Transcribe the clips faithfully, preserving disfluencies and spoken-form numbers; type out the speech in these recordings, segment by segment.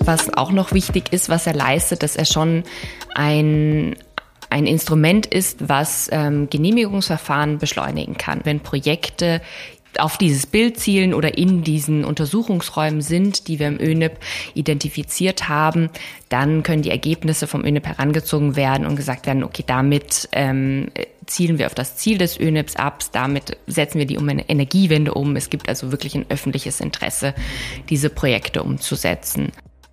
Was auch noch wichtig ist, was er leistet, dass er schon ein ein Instrument ist, was ähm, Genehmigungsverfahren beschleunigen kann. Wenn Projekte auf dieses Bild zielen oder in diesen Untersuchungsräumen sind, die wir im Ö N I P identifiziert haben, dann können die Ergebnisse vom Ö N I P herangezogen werden und gesagt werden, okay, damit ähm, zielen wir auf das Ziel des Ö N I Ps ab, damit setzen wir die um eine Energiewende um. Es gibt also wirklich ein öffentliches Interesse, diese Projekte umzusetzen.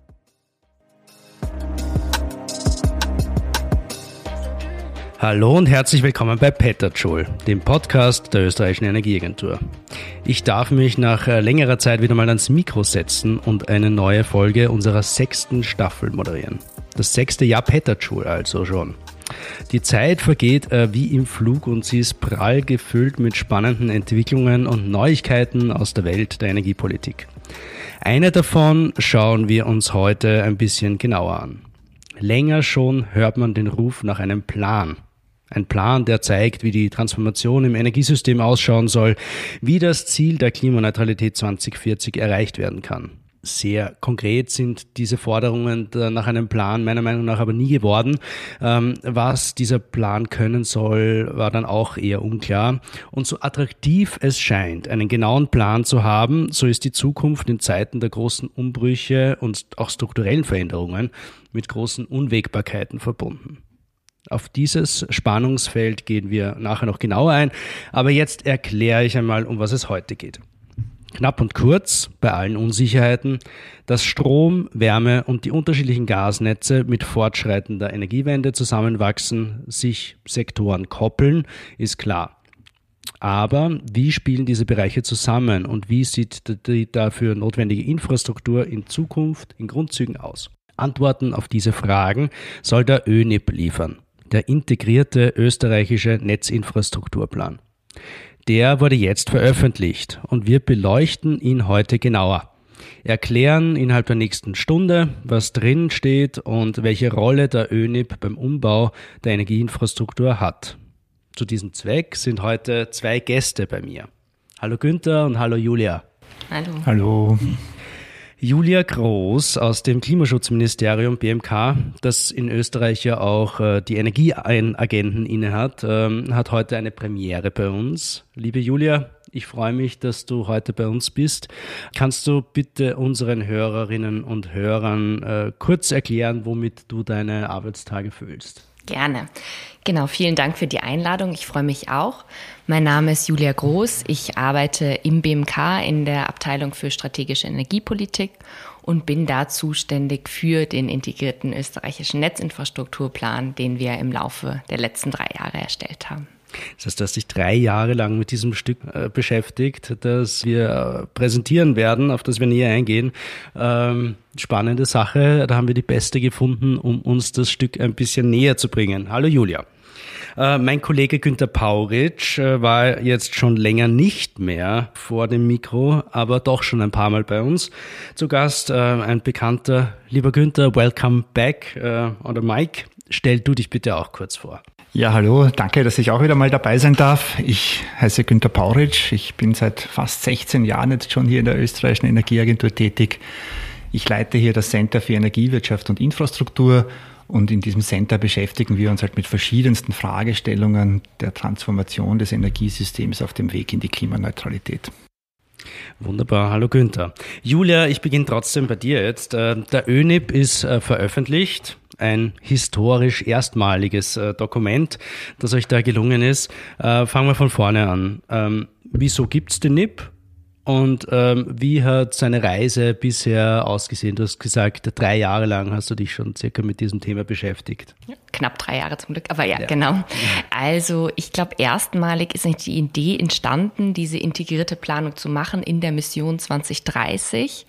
Hallo und herzlich willkommen bei Petterjoule, dem Podcast der Österreichischen Energieagentur. Ich darf mich nach längerer Zeit wieder mal ans Mikro setzen und eine neue Folge unserer sechsten Staffel moderieren. Das sechste Jahr Petterjoule also schon. Die Zeit vergeht äh, wie im Flug und sie ist prall gefüllt mit spannenden Entwicklungen und Neuigkeiten aus der Welt der Energiepolitik. Eine davon schauen wir uns heute ein bisschen genauer an. Länger schon hört man den Ruf nach einem Plan. Ein Plan, der zeigt, wie die Transformation im Energiesystem ausschauen soll, wie das Ziel der Klimaneutralität zwanzig vierzig erreicht werden kann. Sehr konkret sind diese Forderungen nach einem Plan meiner Meinung nach aber nie geworden. Ähm, was dieser Plan können soll, war dann auch eher unklar. Und so attraktiv es scheint, einen genauen Plan zu haben, so ist die Zukunft in Zeiten der großen Umbrüche und auch strukturellen Veränderungen mit großen Unwägbarkeiten verbunden. Auf dieses Spannungsfeld gehen wir nachher noch genauer ein, aber jetzt erkläre ich einmal, um was es heute geht. Knapp und kurz, bei allen Unsicherheiten, dass Strom, Wärme und die unterschiedlichen Gasnetze mit fortschreitender Energiewende zusammenwachsen, sich Sektoren koppeln, ist klar. Aber wie spielen diese Bereiche zusammen und wie sieht die dafür notwendige Infrastruktur in Zukunft in Grundzügen aus? Antworten auf diese Fragen soll der Ö N I P liefern, der integrierte österreichische Netzinfrastrukturplan. Der wurde jetzt veröffentlicht und wir beleuchten ihn heute genauer. Erklären innerhalb der nächsten Stunde, was drin steht und welche Rolle der Ö N I P beim Umbau der Energieinfrastruktur hat. Zu diesem Zweck sind heute zwei Gäste bei mir. Hallo Günther und hallo Julia. Hallo. Hallo. Julia Groß aus dem Klimaschutzministerium B M K, das in Österreich ja auch äh, die Energieagenten innehat, ähm, hat heute eine Premiere bei uns. Liebe Julia, ich freue mich, dass du heute bei uns bist. Kannst du bitte unseren Hörerinnen und Hörern äh, kurz erklären, womit du deine Arbeitstage füllst? Gerne. Genau, vielen Dank für die Einladung. Ich freue mich auch. Mein Name ist Julia Groß. Ich arbeite im B M K in der Abteilung für strategische Energiepolitik und bin da zuständig für den integrierten österreichischen Netzinfrastrukturplan, den wir im Laufe der letzten drei Jahre erstellt haben. Das heißt, du hast dich drei Jahre lang mit diesem Stück äh, beschäftigt, das wir äh, präsentieren werden, auf das wir näher eingehen. Ähm, spannende Sache, da haben wir die Beste gefunden, um uns das Stück ein bisschen näher zu bringen. Hallo Julia. Äh, mein Kollege Günther Pauritsch äh, war jetzt schon länger nicht mehr vor dem Mikro, aber doch schon ein paar Mal bei uns. Zu Gast äh, ein bekannter, lieber Günther, welcome back äh, on the mic. Stell du dich bitte auch kurz vor. Ja, hallo, danke, dass ich auch wieder mal dabei sein darf. Ich heiße Günther Pauritsch, ich bin seit fast sechzehn Jahren jetzt schon hier in der Österreichischen Energieagentur tätig. Ich leite hier das Center für Energiewirtschaft und Infrastruktur und in diesem Center beschäftigen wir uns halt mit verschiedensten Fragestellungen der Transformation des Energiesystems auf dem Weg in die Klimaneutralität. Wunderbar, hallo Günther. Julia, ich beginne trotzdem bei dir jetzt. Der Ö N I P ist veröffentlicht. Ein historisch erstmaliges äh, Dokument, das euch da gelungen ist. Äh, fangen wir von vorne an. Ähm, wieso gibt's den N I P und ähm, wie hat seine Reise bisher ausgesehen? Du hast gesagt, drei Jahre lang hast du dich schon circa mit diesem Thema beschäftigt. Ja, knapp drei Jahre zum Glück, aber ja, ja. genau. Also ich glaube, erstmalig ist nicht die Idee entstanden, diese integrierte Planung zu machen in der Mission zwanzig dreißig.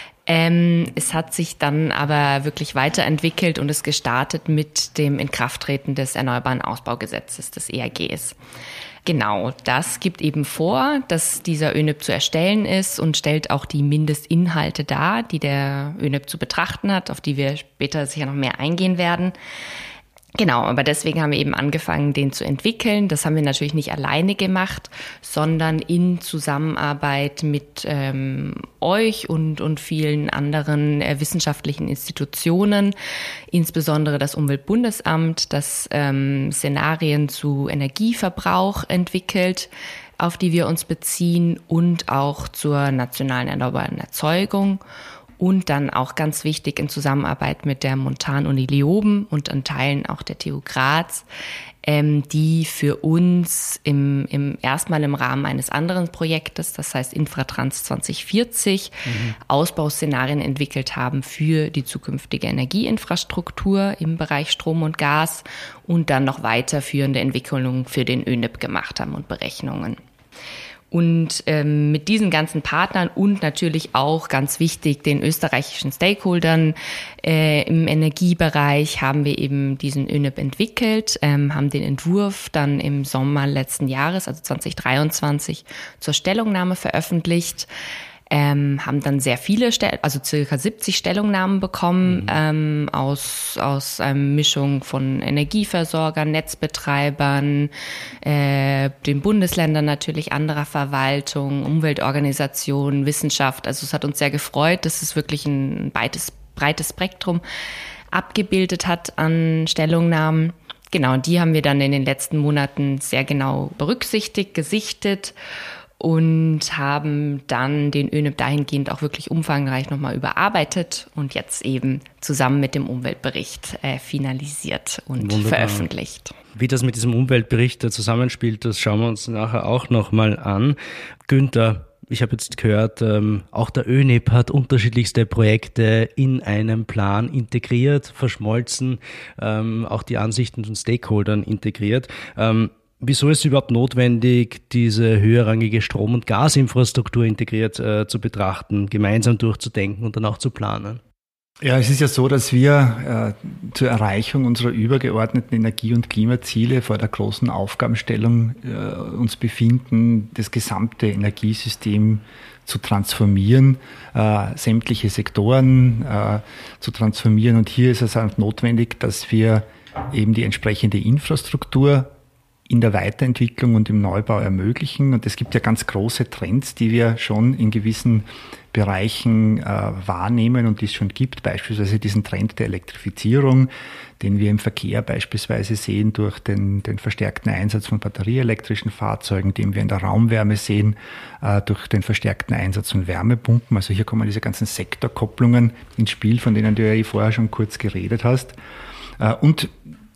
Ähm, es hat sich dann aber wirklich weiterentwickelt und ist gestartet mit dem Inkrafttreten des Erneuerbaren Ausbaugesetzes, des E A Gs. Genau, das gibt eben vor, dass dieser Ö N I P zu erstellen ist und stellt auch die Mindestinhalte dar, die der Ö N I P zu betrachten hat, auf die wir später sicher noch mehr eingehen werden. Genau, aber deswegen haben wir eben angefangen, den zu entwickeln. Das haben wir natürlich nicht alleine gemacht, sondern in Zusammenarbeit mit ähm, euch und, und vielen anderen äh, wissenschaftlichen Institutionen, insbesondere das Umweltbundesamt, das ähm, Szenarien zu Energieverbrauch entwickelt, auf die wir uns beziehen, und auch zur nationalen erneuerbaren Erzeugung. Und dann auch ganz wichtig in Zusammenarbeit mit der Montan-Uni Leoben und an Teilen auch der T U Graz, ähm, die für uns im, im erstmal im Rahmen eines anderen Projektes, das heißt Infratrans zwanzig vierzig, mhm. Ausbauszenarien entwickelt haben für die zukünftige Energieinfrastruktur im Bereich Strom und Gas und dann noch weiterführende Entwicklungen für den Ö N I P gemacht haben und Berechnungen. Und ähm, mit diesen ganzen Partnern und natürlich auch ganz wichtig den österreichischen Stakeholdern äh, im Energiebereich haben wir eben diesen Ö N I P entwickelt, ähm, haben den Entwurf dann im Sommer letzten Jahres, also zwanzig dreiundzwanzig, zur Stellungnahme veröffentlicht. Ähm, haben dann sehr viele, Stel- also circa siebzig Stellungnahmen bekommen, mhm. ähm, aus, aus einer Mischung von Energieversorgern, Netzbetreibern, äh, den Bundesländern natürlich, anderer Verwaltung, Umweltorganisationen, Wissenschaft. Also es hat uns sehr gefreut, dass es wirklich ein breites, breites Spektrum abgebildet hat an Stellungnahmen. Genau, die haben wir dann in den letzten Monaten sehr genau berücksichtigt, gesichtet und haben dann den Ö N I P dahingehend auch wirklich umfangreich nochmal überarbeitet und jetzt eben zusammen mit dem Umweltbericht äh, finalisiert und Wunderbar. veröffentlicht. Wie das mit diesem Umweltbericht zusammenspielt, das schauen wir uns nachher auch nochmal an. Günther, ich habe jetzt gehört, ähm, auch der Ö N I P hat unterschiedlichste Projekte in einem Plan integriert, verschmolzen, ähm, auch die Ansichten von Stakeholdern integriert. Ähm, Wieso ist es überhaupt notwendig, diese höherrangige Strom- und Gasinfrastruktur integriert äh, zu betrachten, gemeinsam durchzudenken und dann auch zu planen? Ja, es ist ja so, dass wir äh, zur Erreichung unserer übergeordneten Energie- und Klimaziele vor der großen Aufgabenstellung äh, uns befinden, das gesamte Energiesystem zu transformieren, äh, sämtliche Sektoren äh, zu transformieren. Und hier ist es auch notwendig, dass wir eben die entsprechende Infrastruktur in der Weiterentwicklung und im Neubau ermöglichen. Und es gibt ja ganz große Trends, die wir schon in gewissen Bereichen äh, wahrnehmen und die es schon gibt, beispielsweise diesen Trend der Elektrifizierung, den wir im Verkehr beispielsweise sehen durch den, den verstärkten Einsatz von batterieelektrischen Fahrzeugen, den wir in der Raumwärme sehen, äh, durch den verstärkten Einsatz von Wärmepumpen. Also hier kommen diese ganzen Sektorkopplungen ins Spiel, von denen du ja eh vorher schon kurz geredet hast. Äh, und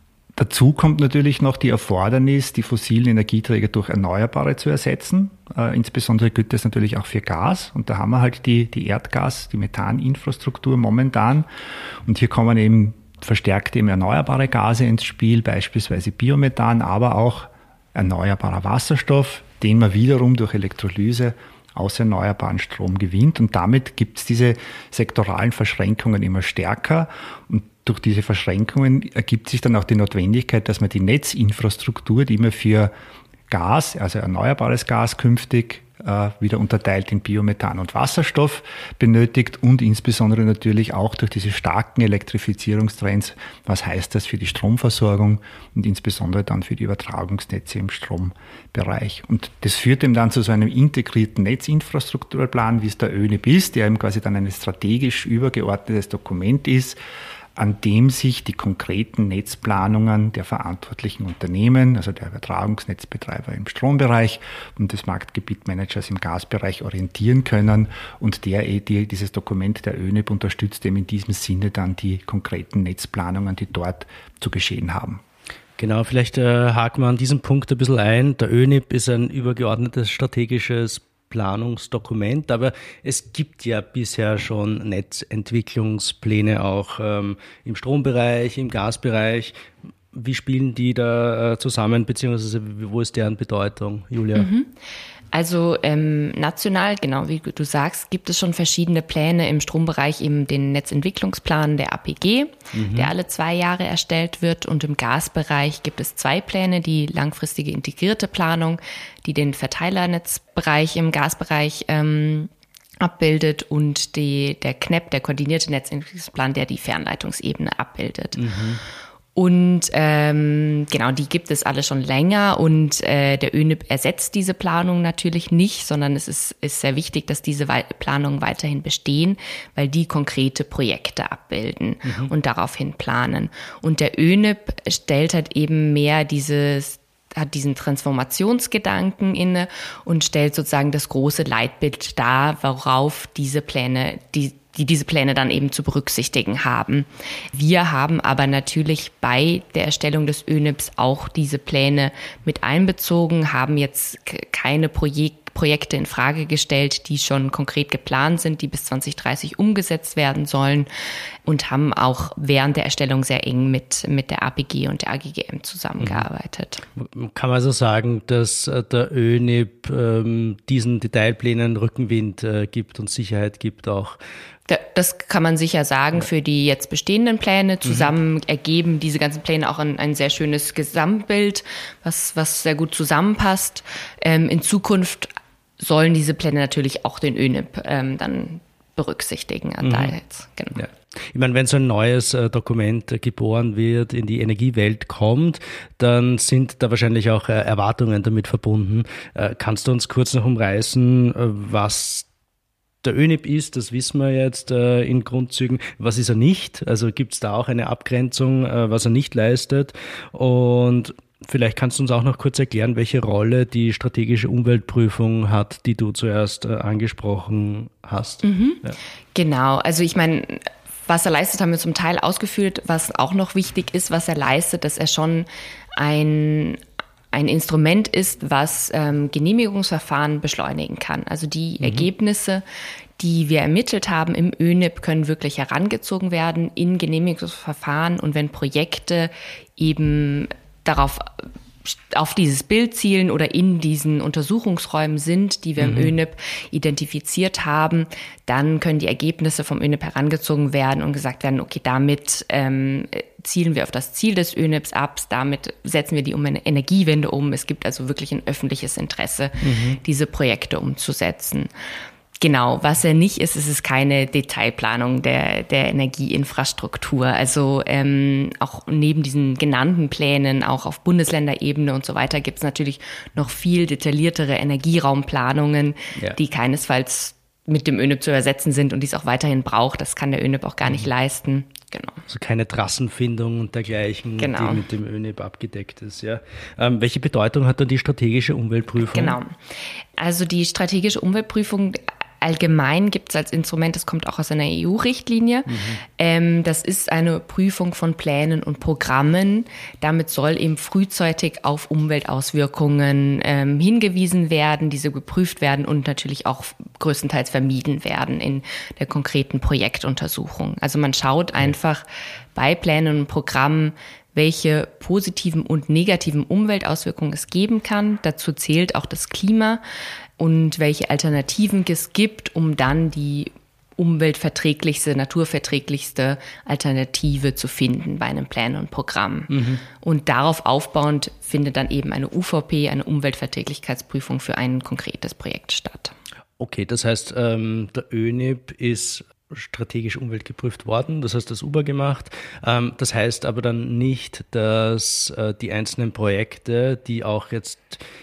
Dazu kommt natürlich noch die Erfordernis, die fossilen Energieträger durch Erneuerbare zu ersetzen. Äh, insbesondere gilt das natürlich auch für Gas. Und da haben wir halt die, die Erdgas-, die Methaninfrastruktur momentan. Und hier kommen eben verstärkt eben erneuerbare Gase ins Spiel, beispielsweise Biomethan, aber auch erneuerbarer Wasserstoff, den man wiederum durch Elektrolyse aus erneuerbaren Strom gewinnt. Und damit gibt es diese sektoralen Verschränkungen immer stärker. Und durch diese Verschränkungen ergibt sich dann auch die Notwendigkeit, dass man die Netzinfrastruktur, die man für Gas, also erneuerbares Gas künftig äh, wieder unterteilt in Biomethan und Wasserstoff benötigt und insbesondere natürlich auch durch diese starken Elektrifizierungstrends. Was heißt das für die Stromversorgung und insbesondere dann für die Übertragungsnetze im Strombereich? Und das führt eben dann zu so einem integrierten Netzinfrastrukturplan, wie es der Ö N I P ist, der eben quasi dann ein strategisch übergeordnetes Dokument ist, an dem sich die konkreten Netzplanungen der verantwortlichen Unternehmen, also der Übertragungsnetzbetreiber im Strombereich und des Marktgebietmanagers im Gasbereich orientieren können und der die, dieses Dokument der Ö N I P unterstützt eben in diesem Sinne dann die konkreten Netzplanungen, die dort zu geschehen haben. Genau, vielleicht äh, haken wir an diesem Punkt ein bisschen ein. Der Ö N I P ist ein übergeordnetes strategisches Planungsdokument, aber es gibt ja bisher schon Netzentwicklungspläne auch ähm, im Strombereich, im Gasbereich. Wie spielen die da äh, zusammen, beziehungsweise wo ist deren Bedeutung, Julia? Mhm. Also ähm, national, genau wie du sagst, gibt es schon verschiedene Pläne im Strombereich, eben den Netzentwicklungsplan der A P G, mhm. der alle zwei Jahre erstellt wird, und im Gasbereich gibt es zwei Pläne, die langfristige integrierte Planung, die den Verteilernetzbereich im Gasbereich ähm, abbildet, und die, der K N E P, der koordinierte Netzentwicklungsplan, der die Fernleitungsebene abbildet. Mhm. Und ähm, genau, die gibt es alle schon länger und äh, der ÖNIP ersetzt diese Planung natürlich nicht, sondern es ist, ist sehr wichtig, dass diese We- Planungen weiterhin bestehen, weil die konkrete Projekte abbilden mhm. und daraufhin planen. Und der ÖNIP stellt halt eben mehr dieses hat diesen Transformationsgedanken inne und stellt sozusagen das große Leitbild dar, worauf diese Pläne, die die diese Pläne dann eben zu berücksichtigen haben. Wir haben aber natürlich bei der Erstellung des ÖNIPs auch diese Pläne mit einbezogen, haben jetzt keine Projek- Projekte in Frage gestellt, die schon konkret geplant sind, die bis zwanzig dreißig umgesetzt werden sollen und haben auch während der Erstellung sehr eng mit, mit der A P G und der A G G M zusammengearbeitet. Kann man also sagen, dass der ÖNIP ähm, diesen Detailplänen Rückenwind äh, gibt und Sicherheit gibt auch? Das kann man sicher sagen. Für die jetzt bestehenden Pläne zusammen mhm. ergeben diese ganzen Pläne auch ein, ein sehr schönes Gesamtbild, was, was sehr gut zusammenpasst. Ähm, in Zukunft sollen diese Pläne natürlich auch den ÖNIP ähm, dann berücksichtigen. Mhm. Da jetzt, genau. Ja. Ich meine, wenn so ein neues äh, Dokument äh, geboren wird, in die Energiewelt kommt, dann sind da wahrscheinlich auch äh, Erwartungen damit verbunden. Äh, kannst du uns kurz noch umreißen, äh, was der ÖNIP ist, das wissen wir jetzt äh, in Grundzügen. Was ist er nicht? Also gibt es da auch eine Abgrenzung, äh, was er nicht leistet? Und vielleicht kannst du uns auch noch kurz erklären, welche Rolle die strategische Umweltprüfung hat, die du zuerst äh, angesprochen hast. Mhm. Ja. Genau, also ich meine, was er leistet, haben wir zum Teil ausgeführt. Was auch noch wichtig ist, was er leistet, dass er schon ein ein Instrument ist, was ähm, Genehmigungsverfahren beschleunigen kann. Also die mhm. Ergebnisse, die wir ermittelt haben im ÖNIP, können wirklich herangezogen werden in Genehmigungsverfahren. Und wenn Projekte eben darauf auf dieses Bild zielen oder in diesen Untersuchungsräumen sind, die wir mhm. im ÖNIP identifiziert haben, dann können die Ergebnisse vom ÖNIP herangezogen werden und gesagt werden, okay, damit ähm, zielen wir auf das Ziel des ÖNIPs ab, damit setzen wir die um eine Energiewende um. Es gibt also wirklich ein öffentliches Interesse, mhm. diese Projekte umzusetzen. Genau, was er nicht ist, ist es keine Detailplanung der, der Energieinfrastruktur. Also ähm, auch neben diesen genannten Plänen, auch auf Bundesländerebene und so weiter, gibt es natürlich noch viel detailliertere Energieraumplanungen, ja. die keinesfalls mit dem ÖNIP zu übersetzen sind und die es auch weiterhin braucht. Das kann der ÖNIP auch gar nicht mhm. leisten. Genau. Also keine Trassenfindung und dergleichen, genau. die mit dem ÖNIP abgedeckt ist. Ja. Ähm, welche Bedeutung hat dann die strategische Umweltprüfung? Genau. Also die strategische Umweltprüfung allgemein gibt es als Instrument, das kommt auch aus einer E U-Richtlinie. Mhm. Ähm, das ist eine Prüfung von Plänen und Programmen. Damit soll eben frühzeitig auf Umweltauswirkungen ähm, hingewiesen werden, diese geprüft werden und natürlich auch größtenteils vermieden werden in der konkreten Projektuntersuchung. Also man schaut einfach bei Plänen und Programmen, welche positiven und negativen Umweltauswirkungen es geben kann. Dazu zählt auch das Klima und welche Alternativen es gibt, um dann die umweltverträglichste, naturverträglichste Alternative zu finden bei einem Plan und Programm. Mhm. Und darauf aufbauend findet dann eben eine U V P, eine Umweltverträglichkeitsprüfung für ein konkretes Projekt statt. Okay, das heißt, ähm, der ÖNIP ist strategisch umweltgeprüft worden, das heißt das U B A gemacht. Ähm, das heißt aber dann nicht, dass äh, die einzelnen Projekte, die auch jetzt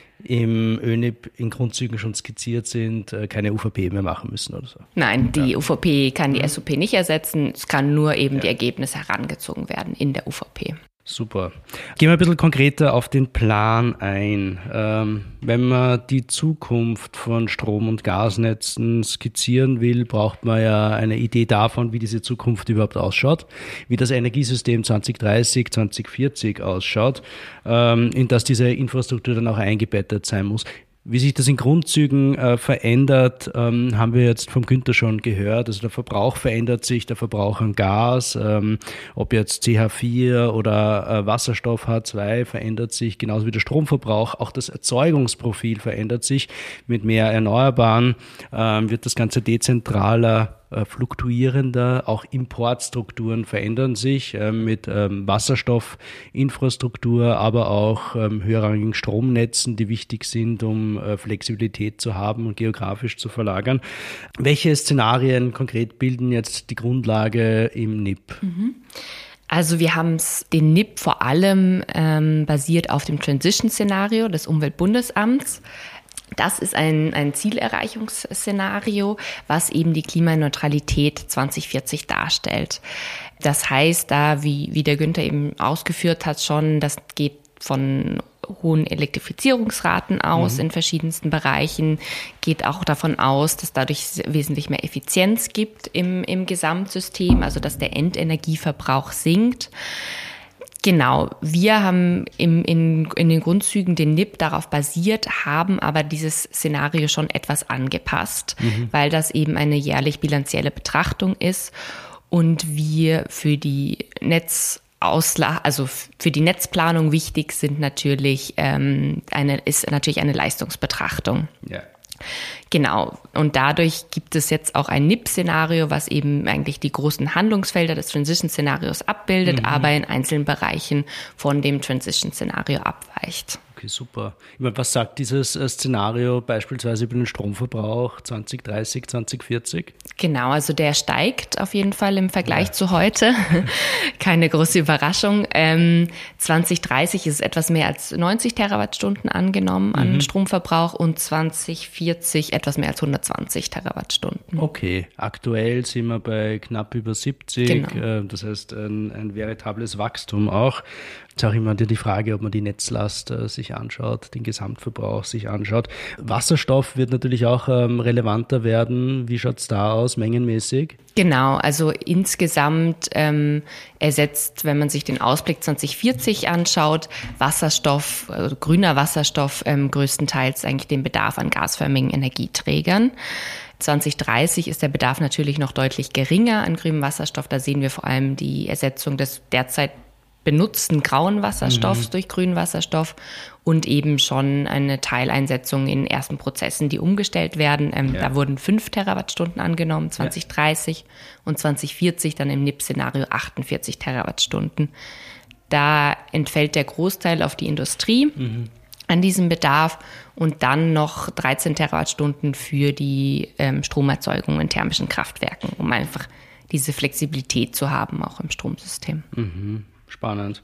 im ÖNIP in Grundzügen schon skizziert sind, äh, keine U V P mehr machen müssen oder so. Nein, die ja. U V P kann die S U P nicht ersetzen, es kann nur eben ja. die Ergebnisse herangezogen werden in der U V P. Super. Gehen wir ein bisschen konkreter auf den Plan ein. Ähm, wenn man die Zukunft von Strom- und Gasnetzen skizzieren will, braucht man ja eine Idee davon, wie diese Zukunft überhaupt ausschaut, wie das Energiesystem zwanzig dreißig, zwanzig vierzig ausschaut, ähm, in das diese Infrastruktur dann auch eingebettet sein muss. Wie sich das in Grundzügen äh, verändert, ähm, haben wir jetzt vom Günther schon gehört. Also der Verbrauch verändert sich, der Verbrauch an Gas, ähm, ob jetzt C H vier oder äh, Wasserstoff H zwei verändert sich, genauso wie der Stromverbrauch. Auch das Erzeugungsprofil verändert sich. Mit mehr Erneuerbaren ähm, wird das Ganze dezentraler, fluktuierender, auch Importstrukturen verändern sich äh, mit ähm, Wasserstoffinfrastruktur, aber auch ähm, höherrangigen Stromnetzen, die wichtig sind, um äh, Flexibilität zu haben und geografisch zu verlagern. Welche Szenarien konkret bilden jetzt die Grundlage im N I P? Mhm. Also wir haben den N I P vor allem ähm, basiert auf dem Transition-Szenario des Umweltbundesamts. Das ist ein, ein Zielerreichungsszenario, was eben die Klimaneutralität zwanzig vierzig darstellt. Das heißt, da, wie, wie der Günther eben ausgeführt hat, schon, das geht von hohen Elektrifizierungsraten aus mhm. in verschiedensten Bereichen, geht auch davon aus, dass dadurch wesentlich mehr Effizienz gibt im, im Gesamtsystem, also dass der Endenergieverbrauch sinkt. Genau, wir haben im, in, in den Grundzügen den N I P darauf basiert, haben aber dieses Szenario schon etwas angepasst, mhm. weil das eben eine jährlich bilanzielle Betrachtung ist und wir für die Netz Ausla- also für die Netzplanung wichtig sind natürlich ähm, eine ist natürlich eine Leistungsbetrachtung. Ja. Genau. Und dadurch gibt es jetzt auch ein N I P-Szenario, was eben eigentlich die großen Handlungsfelder des Transition-Szenarios abbildet, mhm. aber in einzelnen Bereichen von dem Transition-Szenario abweicht. Okay, super. Ich meine, was sagt dieses Szenario beispielsweise über den Stromverbrauch zwanzig dreißig, zwanzig vierzig? Genau, also der steigt auf jeden Fall im Vergleich ja. zu heute. Keine große Überraschung. Ähm, zwanzig dreißig ist es etwas mehr als neunzig Terawattstunden angenommen an mhm. Stromverbrauch und zwanzig vierzig etwas mehr als hundertzwanzig Terawattstunden. Okay, aktuell sind wir bei knapp über siebzig. Genau. Äh, das heißt ein, ein veritables Wachstum auch. Es ist auch immer die Frage, ob man die Netzlast äh, sich anschaut, den Gesamtverbrauch sich anschaut. Wasserstoff wird natürlich auch ähm, relevanter werden. Wie schaut es da aus, mengenmäßig? Genau, also insgesamt ähm, ersetzt, wenn man sich den Ausblick zwanzig vierzig anschaut, Wasserstoff, also grüner Wasserstoff ähm, größtenteils eigentlich den Bedarf an gasförmigen Energieträgern. zwanzig dreißig ist der Bedarf natürlich noch deutlich geringer an grünem Wasserstoff. Da sehen wir vor allem die Ersetzung des derzeit benutzten grauen Wasserstoffs mhm. durch grünen Wasserstoff und eben schon eine Teileinsetzung in ersten Prozessen, die umgestellt werden. Ähm, ja. Da wurden fünf Terawattstunden angenommen, zwanzig dreißig ja. und zwanzig vierzig dann im N I P-Szenario achtundvierzig Terawattstunden. Da entfällt der Großteil auf die Industrie mhm. an diesem Bedarf und dann noch dreizehn Terawattstunden für die ähm, Stromerzeugung in thermischen Kraftwerken, um einfach diese Flexibilität zu haben, auch im Stromsystem. Mhm. Spannend.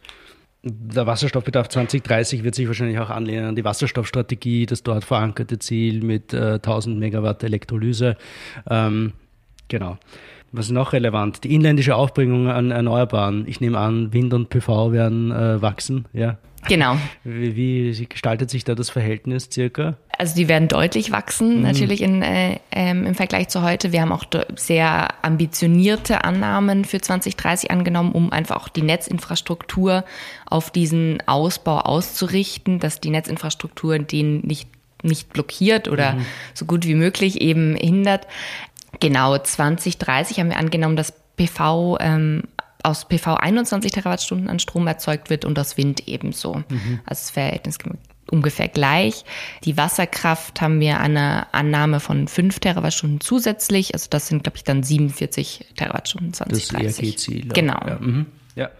Der Wasserstoffbedarf zwanzig dreißig wird sich wahrscheinlich auch anlehnen an die Wasserstoffstrategie, das dort verankerte Ziel mit äh, tausend Megawatt Elektrolyse. Ähm, genau. Was ist noch relevant? Die inländische Aufbringung an Erneuerbaren. Ich nehme an, Wind und P V werden äh, wachsen. Ja. Genau. Wie, wie gestaltet sich da das Verhältnis circa? Also die werden deutlich wachsen, mhm. natürlich in, äh, ähm, im Vergleich zu heute. Wir haben auch sehr ambitionierte Annahmen für zwanzig dreißig angenommen, um einfach auch die Netzinfrastruktur auf diesen Ausbau auszurichten, dass die Netzinfrastruktur den nicht, nicht blockiert oder mhm. so gut wie möglich eben hindert. Genau, zwanzig dreißig haben wir angenommen, dass P V ähm, aus P V einundzwanzig Terawattstunden an Strom erzeugt wird und aus Wind ebenso. Mhm. Also das Verhältnis ungefähr gleich. Die Wasserkraft haben wir eine Annahme von fünf Terawattstunden zusätzlich. Also das sind, glaube ich, dann siebenundvierzig Terawattstunden zwanzig dreißig. Das E R G-Ziel. Genau. Ja. Mhm. Ja.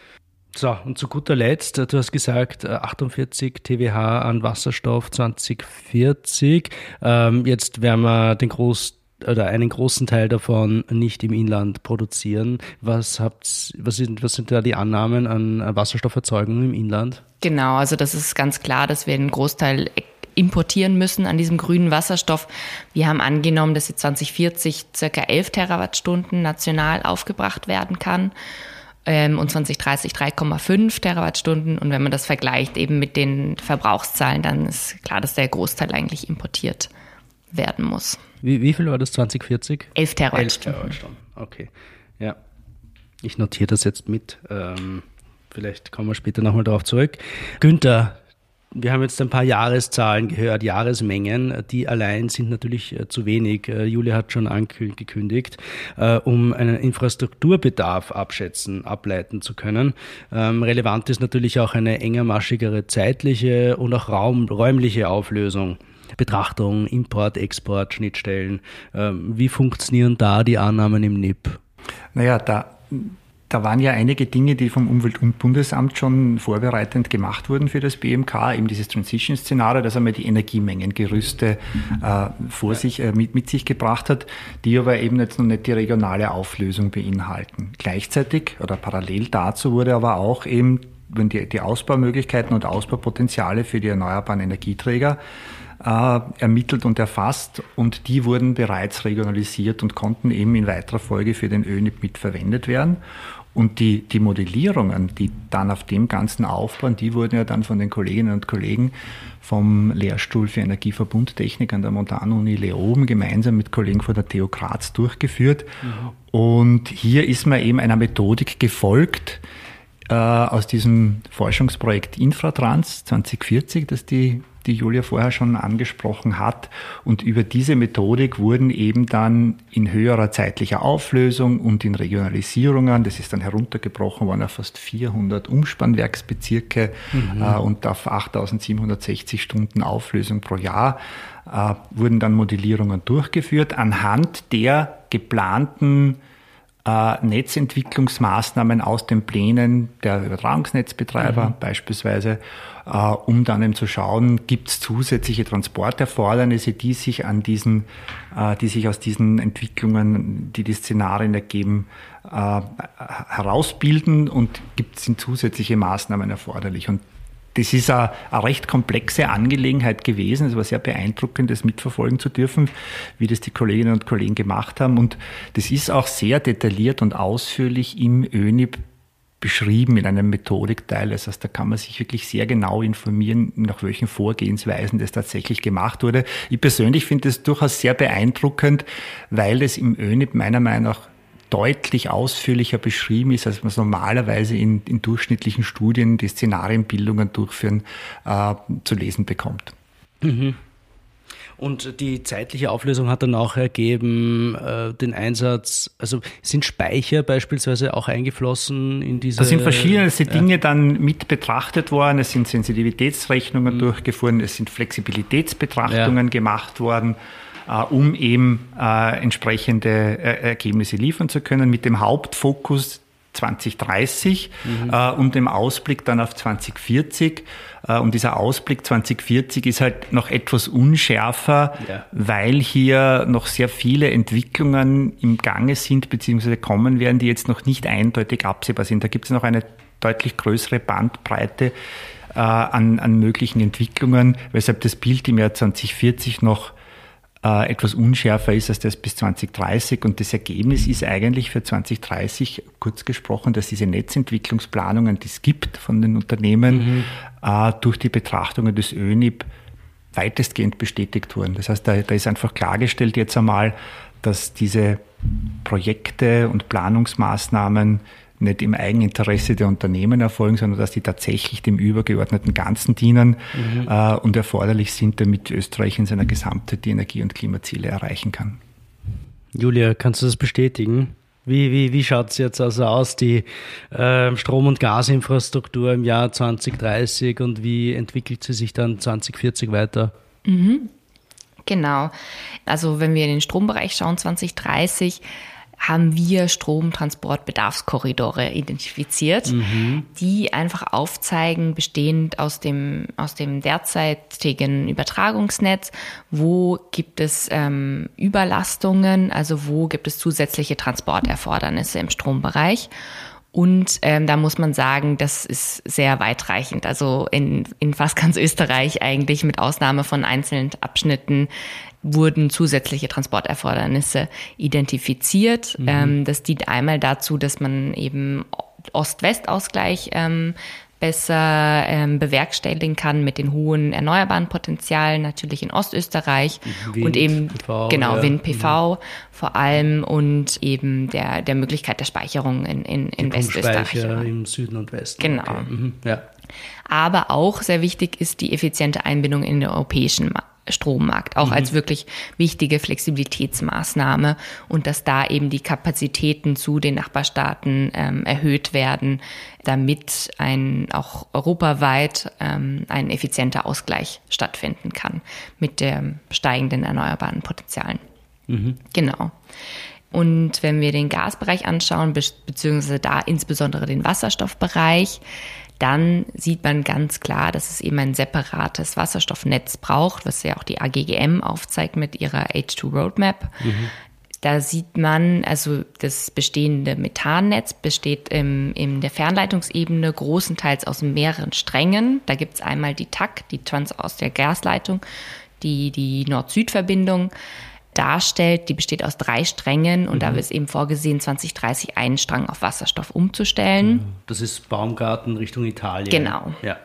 So, und zu guter Letzt, du hast gesagt, achtundvierzig Terawatt an Wasserstoff zwanzig vierzig. Ähm, jetzt werden wir den Groß oder einen großen Teil davon nicht im Inland produzieren. Was habt, was sind, was sind da die Annahmen an Wasserstofferzeugung im Inland? Genau, also das ist ganz klar, dass wir einen Großteil importieren müssen an diesem grünen Wasserstoff. Wir haben angenommen, dass jetzt zwanzig vierzig circa elf Terawattstunden national aufgebracht werden kann ähm, und zwanzig dreißig drei Komma fünf Terawattstunden. Und wenn man das vergleicht eben mit den Verbrauchszahlen, dann ist klar, dass der Großteil eigentlich importiert werden muss. Wie, wie viel war das zwanzig vierzig? elf Terawattstunden. elf Terawattstunden, okay. Ja, ich notiere das jetzt mit. Ähm, vielleicht kommen wir später nochmal darauf zurück. Günther, wir haben jetzt ein paar Jahreszahlen gehört, Jahresmengen. Die allein sind natürlich äh, zu wenig. Äh, Julia hat schon angekündigt, äh, um einen Infrastrukturbedarf abschätzen, ableiten zu können. Ähm, relevant ist natürlich auch eine engermaschigere zeitliche und auch Raum, räumliche Auflösung. Betrachtung, Import, Export, Schnittstellen. Ähm, wie funktionieren da die Annahmen im N I P? Naja, da, da waren ja einige Dinge, die vom Umweltbundesamt schon vorbereitend gemacht wurden für das B M K, eben dieses Transition-Szenario, das einmal die Energiemengengerüste äh, vor sich, äh, mit, mit sich gebracht hat, die aber eben jetzt noch nicht die regionale Auflösung beinhalten. Gleichzeitig oder parallel dazu wurde aber auch eben die, die Ausbaumöglichkeiten und Ausbaupotenziale für die erneuerbaren Energieträger äh, ermittelt und erfasst, und die wurden bereits regionalisiert und konnten eben in weiterer Folge für den Ö N I P mitverwendet werden. Und die, die Modellierungen, die dann auf dem Ganzen aufbauen, die wurden ja dann von den Kolleginnen und Kollegen vom Lehrstuhl für Energieverbundtechnik an der Montanuni Leoben gemeinsam mit Kollegen von der T U Graz durchgeführt. Mhm. Und hier ist man eben einer Methodik gefolgt, äh, aus diesem Forschungsprojekt Infratrans zwanzig vierzig, das die die Julia vorher schon angesprochen hat. Und über diese Methodik wurden eben dann in höherer zeitlicher Auflösung und in Regionalisierungen, das ist dann heruntergebrochen worden auf fast vierhundert Umspannwerksbezirke mhm. äh, und auf achttausendsiebenhundertsechzig Stunden Auflösung pro Jahr, äh, wurden dann Modellierungen durchgeführt anhand der geplanten Äh, Netzentwicklungsmaßnahmen aus den Plänen der Übertragungsnetzbetreiber mhm. beispielsweise, äh, um dann eben zu schauen, gibt es zusätzliche Transporterfordernisse, die sich an diesen, äh, die sich aus diesen Entwicklungen, die die Szenarien ergeben, äh, herausbilden, und gibt es zusätzliche Maßnahmen erforderlich. Und das ist eine, eine recht komplexe Angelegenheit gewesen. Es war sehr beeindruckend, das mitverfolgen zu dürfen, wie das die Kolleginnen und Kollegen gemacht haben. Und das ist auch sehr detailliert und ausführlich im Ö N I P beschrieben in einem Methodikteil. Das heißt, da kann man sich wirklich sehr genau informieren, nach welchen Vorgehensweisen das tatsächlich gemacht wurde. Ich persönlich finde das durchaus sehr beeindruckend, weil das im Ö N I P meiner Meinung nach deutlich ausführlicher beschrieben ist, als man es normalerweise in, in durchschnittlichen Studien, die Szenarienbildungen durchführen, äh, zu lesen bekommt. Mhm. Und die zeitliche Auflösung hat dann auch ergeben, äh, den Einsatz, also sind Speicher beispielsweise auch eingeflossen in diese... Da sind verschiedene ja. Dinge dann mit betrachtet worden, es sind Sensitivitätsrechnungen mhm. durchgeführt, es sind Flexibilitätsbetrachtungen ja. gemacht worden, um eben äh, entsprechende äh, Ergebnisse liefern zu können, mit dem Hauptfokus zwanzig dreißig mhm. äh, und dem Ausblick dann auf zwanzig vierzig. Äh, und dieser Ausblick zwanzig vierzig ist halt noch etwas unschärfer, ja. weil hier noch sehr viele Entwicklungen im Gange sind, beziehungsweise kommen werden, die jetzt noch nicht eindeutig absehbar sind. Da gibt es noch eine deutlich größere Bandbreite äh, an, an möglichen Entwicklungen, weshalb das Bild im Jahr zwanzig vierzig noch etwas unschärfer ist als das bis zwanzig dreißig. Und das Ergebnis ist eigentlich für zwanzig dreißig, kurz gesprochen, dass diese Netzentwicklungsplanungen, die es gibt von den Unternehmen, mhm. äh, durch die Betrachtungen des Ö N I P weitestgehend bestätigt wurden. Das heißt, da, da ist einfach klargestellt jetzt einmal, dass diese Projekte und Planungsmaßnahmen nicht im Eigeninteresse der Unternehmen erfolgen, sondern dass die tatsächlich dem übergeordneten Ganzen dienen mhm. äh, und erforderlich sind, damit Österreich in seiner Gesamtheit die Energie- und Klimaziele erreichen kann. Julia, kannst du das bestätigen? Wie, wie, wie schaut es jetzt also aus, die äh, Strom- und Gasinfrastruktur im Jahr zwanzig dreißig, und wie entwickelt sie sich dann zwanzig vierzig weiter? Mhm. Genau. Also wenn wir in den Strombereich schauen, zwanzig dreißig, haben wir Stromtransportbedarfskorridore identifiziert, mhm. die einfach aufzeigen, bestehend aus dem, aus dem derzeitigen Übertragungsnetz, wo gibt es ähm, Überlastungen, also wo gibt es zusätzliche Transporterfordernisse im Strombereich. Und ähm, da muss man sagen, das ist sehr weitreichend. Also in, in fast ganz Österreich eigentlich, mit Ausnahme von einzelnen Abschnitten, wurden zusätzliche Transporterfordernisse identifiziert. Mhm. Ähm, das dient einmal dazu, dass man eben Ost-West-Ausgleich ähm, besser ähm, bewerkstelligen kann mit den hohen erneuerbaren Potenzialen, natürlich in Ostösterreich Wind, und eben P V, genau ja. Wind-P V mhm. vor allem, und eben der der Möglichkeit der Speicherung in in, in Westösterreich im Süden und Westen. Genau. Okay. Mhm. Ja. Aber auch sehr wichtig ist die effiziente Einbindung in den europäischen Markt. Strommarkt, auch mhm. als wirklich wichtige Flexibilitätsmaßnahme, und dass da eben die Kapazitäten zu den Nachbarstaaten ähm, erhöht werden, damit ein auch europaweit ähm, ein effizienter Ausgleich stattfinden kann mit den steigenden erneuerbaren Potenzialen. Mhm. Genau. Und wenn wir den Gasbereich anschauen, be- beziehungsweise da insbesondere den Wasserstoffbereich, dann sieht man ganz klar, dass es eben ein separates Wasserstoffnetz braucht, was ja auch die A G G M aufzeigt mit ihrer H zwei Roadmap. Mhm. Da sieht man, also das bestehende Methannetz besteht im, in der Fernleitungsebene großenteils aus mehreren Strängen. Da gibt es einmal die T A C, die Trans aus der Gasleitung, die die Nord-Süd-Verbindung darstellt. Die besteht aus drei Strängen und mhm. da ist eben vorgesehen, zwanzig dreißig einen Strang auf Wasserstoff umzustellen. Das ist Baumgarten Richtung Italien. Genau. Ja.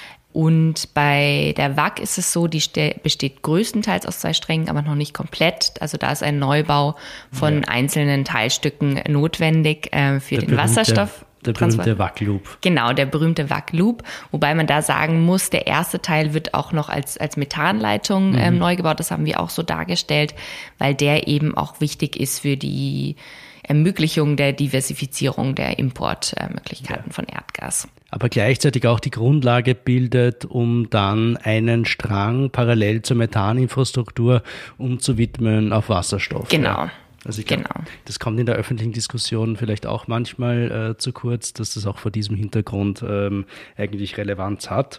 Und bei der W A C ist es so, die ste- besteht größtenteils aus zwei Strängen, aber noch nicht komplett. Also da ist ein Neubau von ja. einzelnen Teilstücken notwendig äh, für der den berühmte, Wasserstoff. Der berühmte W A C-Loop. Genau, der berühmte W A C-Loop. Wobei man da sagen muss, der erste Teil wird auch noch als, als Methanleitung mhm. ähm, neu gebaut. Das haben wir auch so dargestellt, weil der eben auch wichtig ist für die Ermöglichung der Diversifizierung der Importmöglichkeiten ja. von Erdgas. Aber gleichzeitig auch die Grundlage bildet, um dann einen Strang parallel zur Methaninfrastruktur umzuwidmen auf Wasserstoff. Genau. Ja. Also ich glaube, genau. das kommt in der öffentlichen Diskussion vielleicht auch manchmal äh, zu kurz, dass das auch vor diesem Hintergrund ähm, eigentlich Relevanz hat.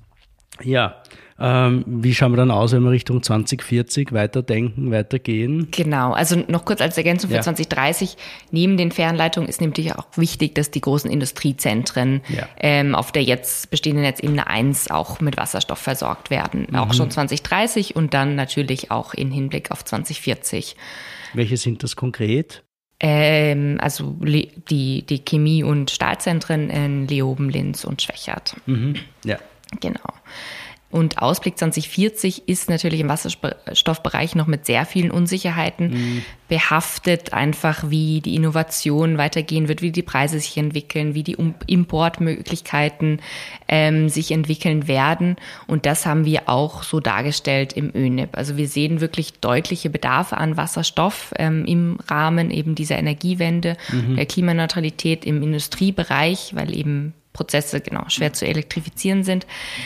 Ja, ähm, wie schauen wir dann aus, wenn wir Richtung zwanzig vierzig weiterdenken, weitergehen? Genau, also noch kurz als Ergänzung für ja. zwanzig dreißig, neben den Fernleitungen ist nämlich auch wichtig, dass die großen Industriezentren ja. ähm, auf der jetzt bestehenden Netzebene eins auch mit Wasserstoff versorgt werden. Mhm. Auch schon zwanzig dreißig und dann natürlich auch in Hinblick auf zwanzig vierzig. Welche sind das konkret? Ähm, also die, die Chemie- und Stahlzentren in Leoben, Linz und Schwechat. Mhm. Ja. Genau. Und Ausblick zwanzig vierzig ist natürlich im Wasserstoffbereich noch mit sehr vielen Unsicherheiten mhm. behaftet, einfach wie die Innovation weitergehen wird, wie die Preise sich entwickeln, wie die Importmöglichkeiten ähm, sich entwickeln werden. Und das haben wir auch so dargestellt im Ö N I P. Also wir sehen wirklich deutliche Bedarfe an Wasserstoff ähm, im Rahmen eben dieser Energiewende, mhm. der Klimaneutralität im Industriebereich, weil eben Prozesse genau schwer zu elektrifizieren sind.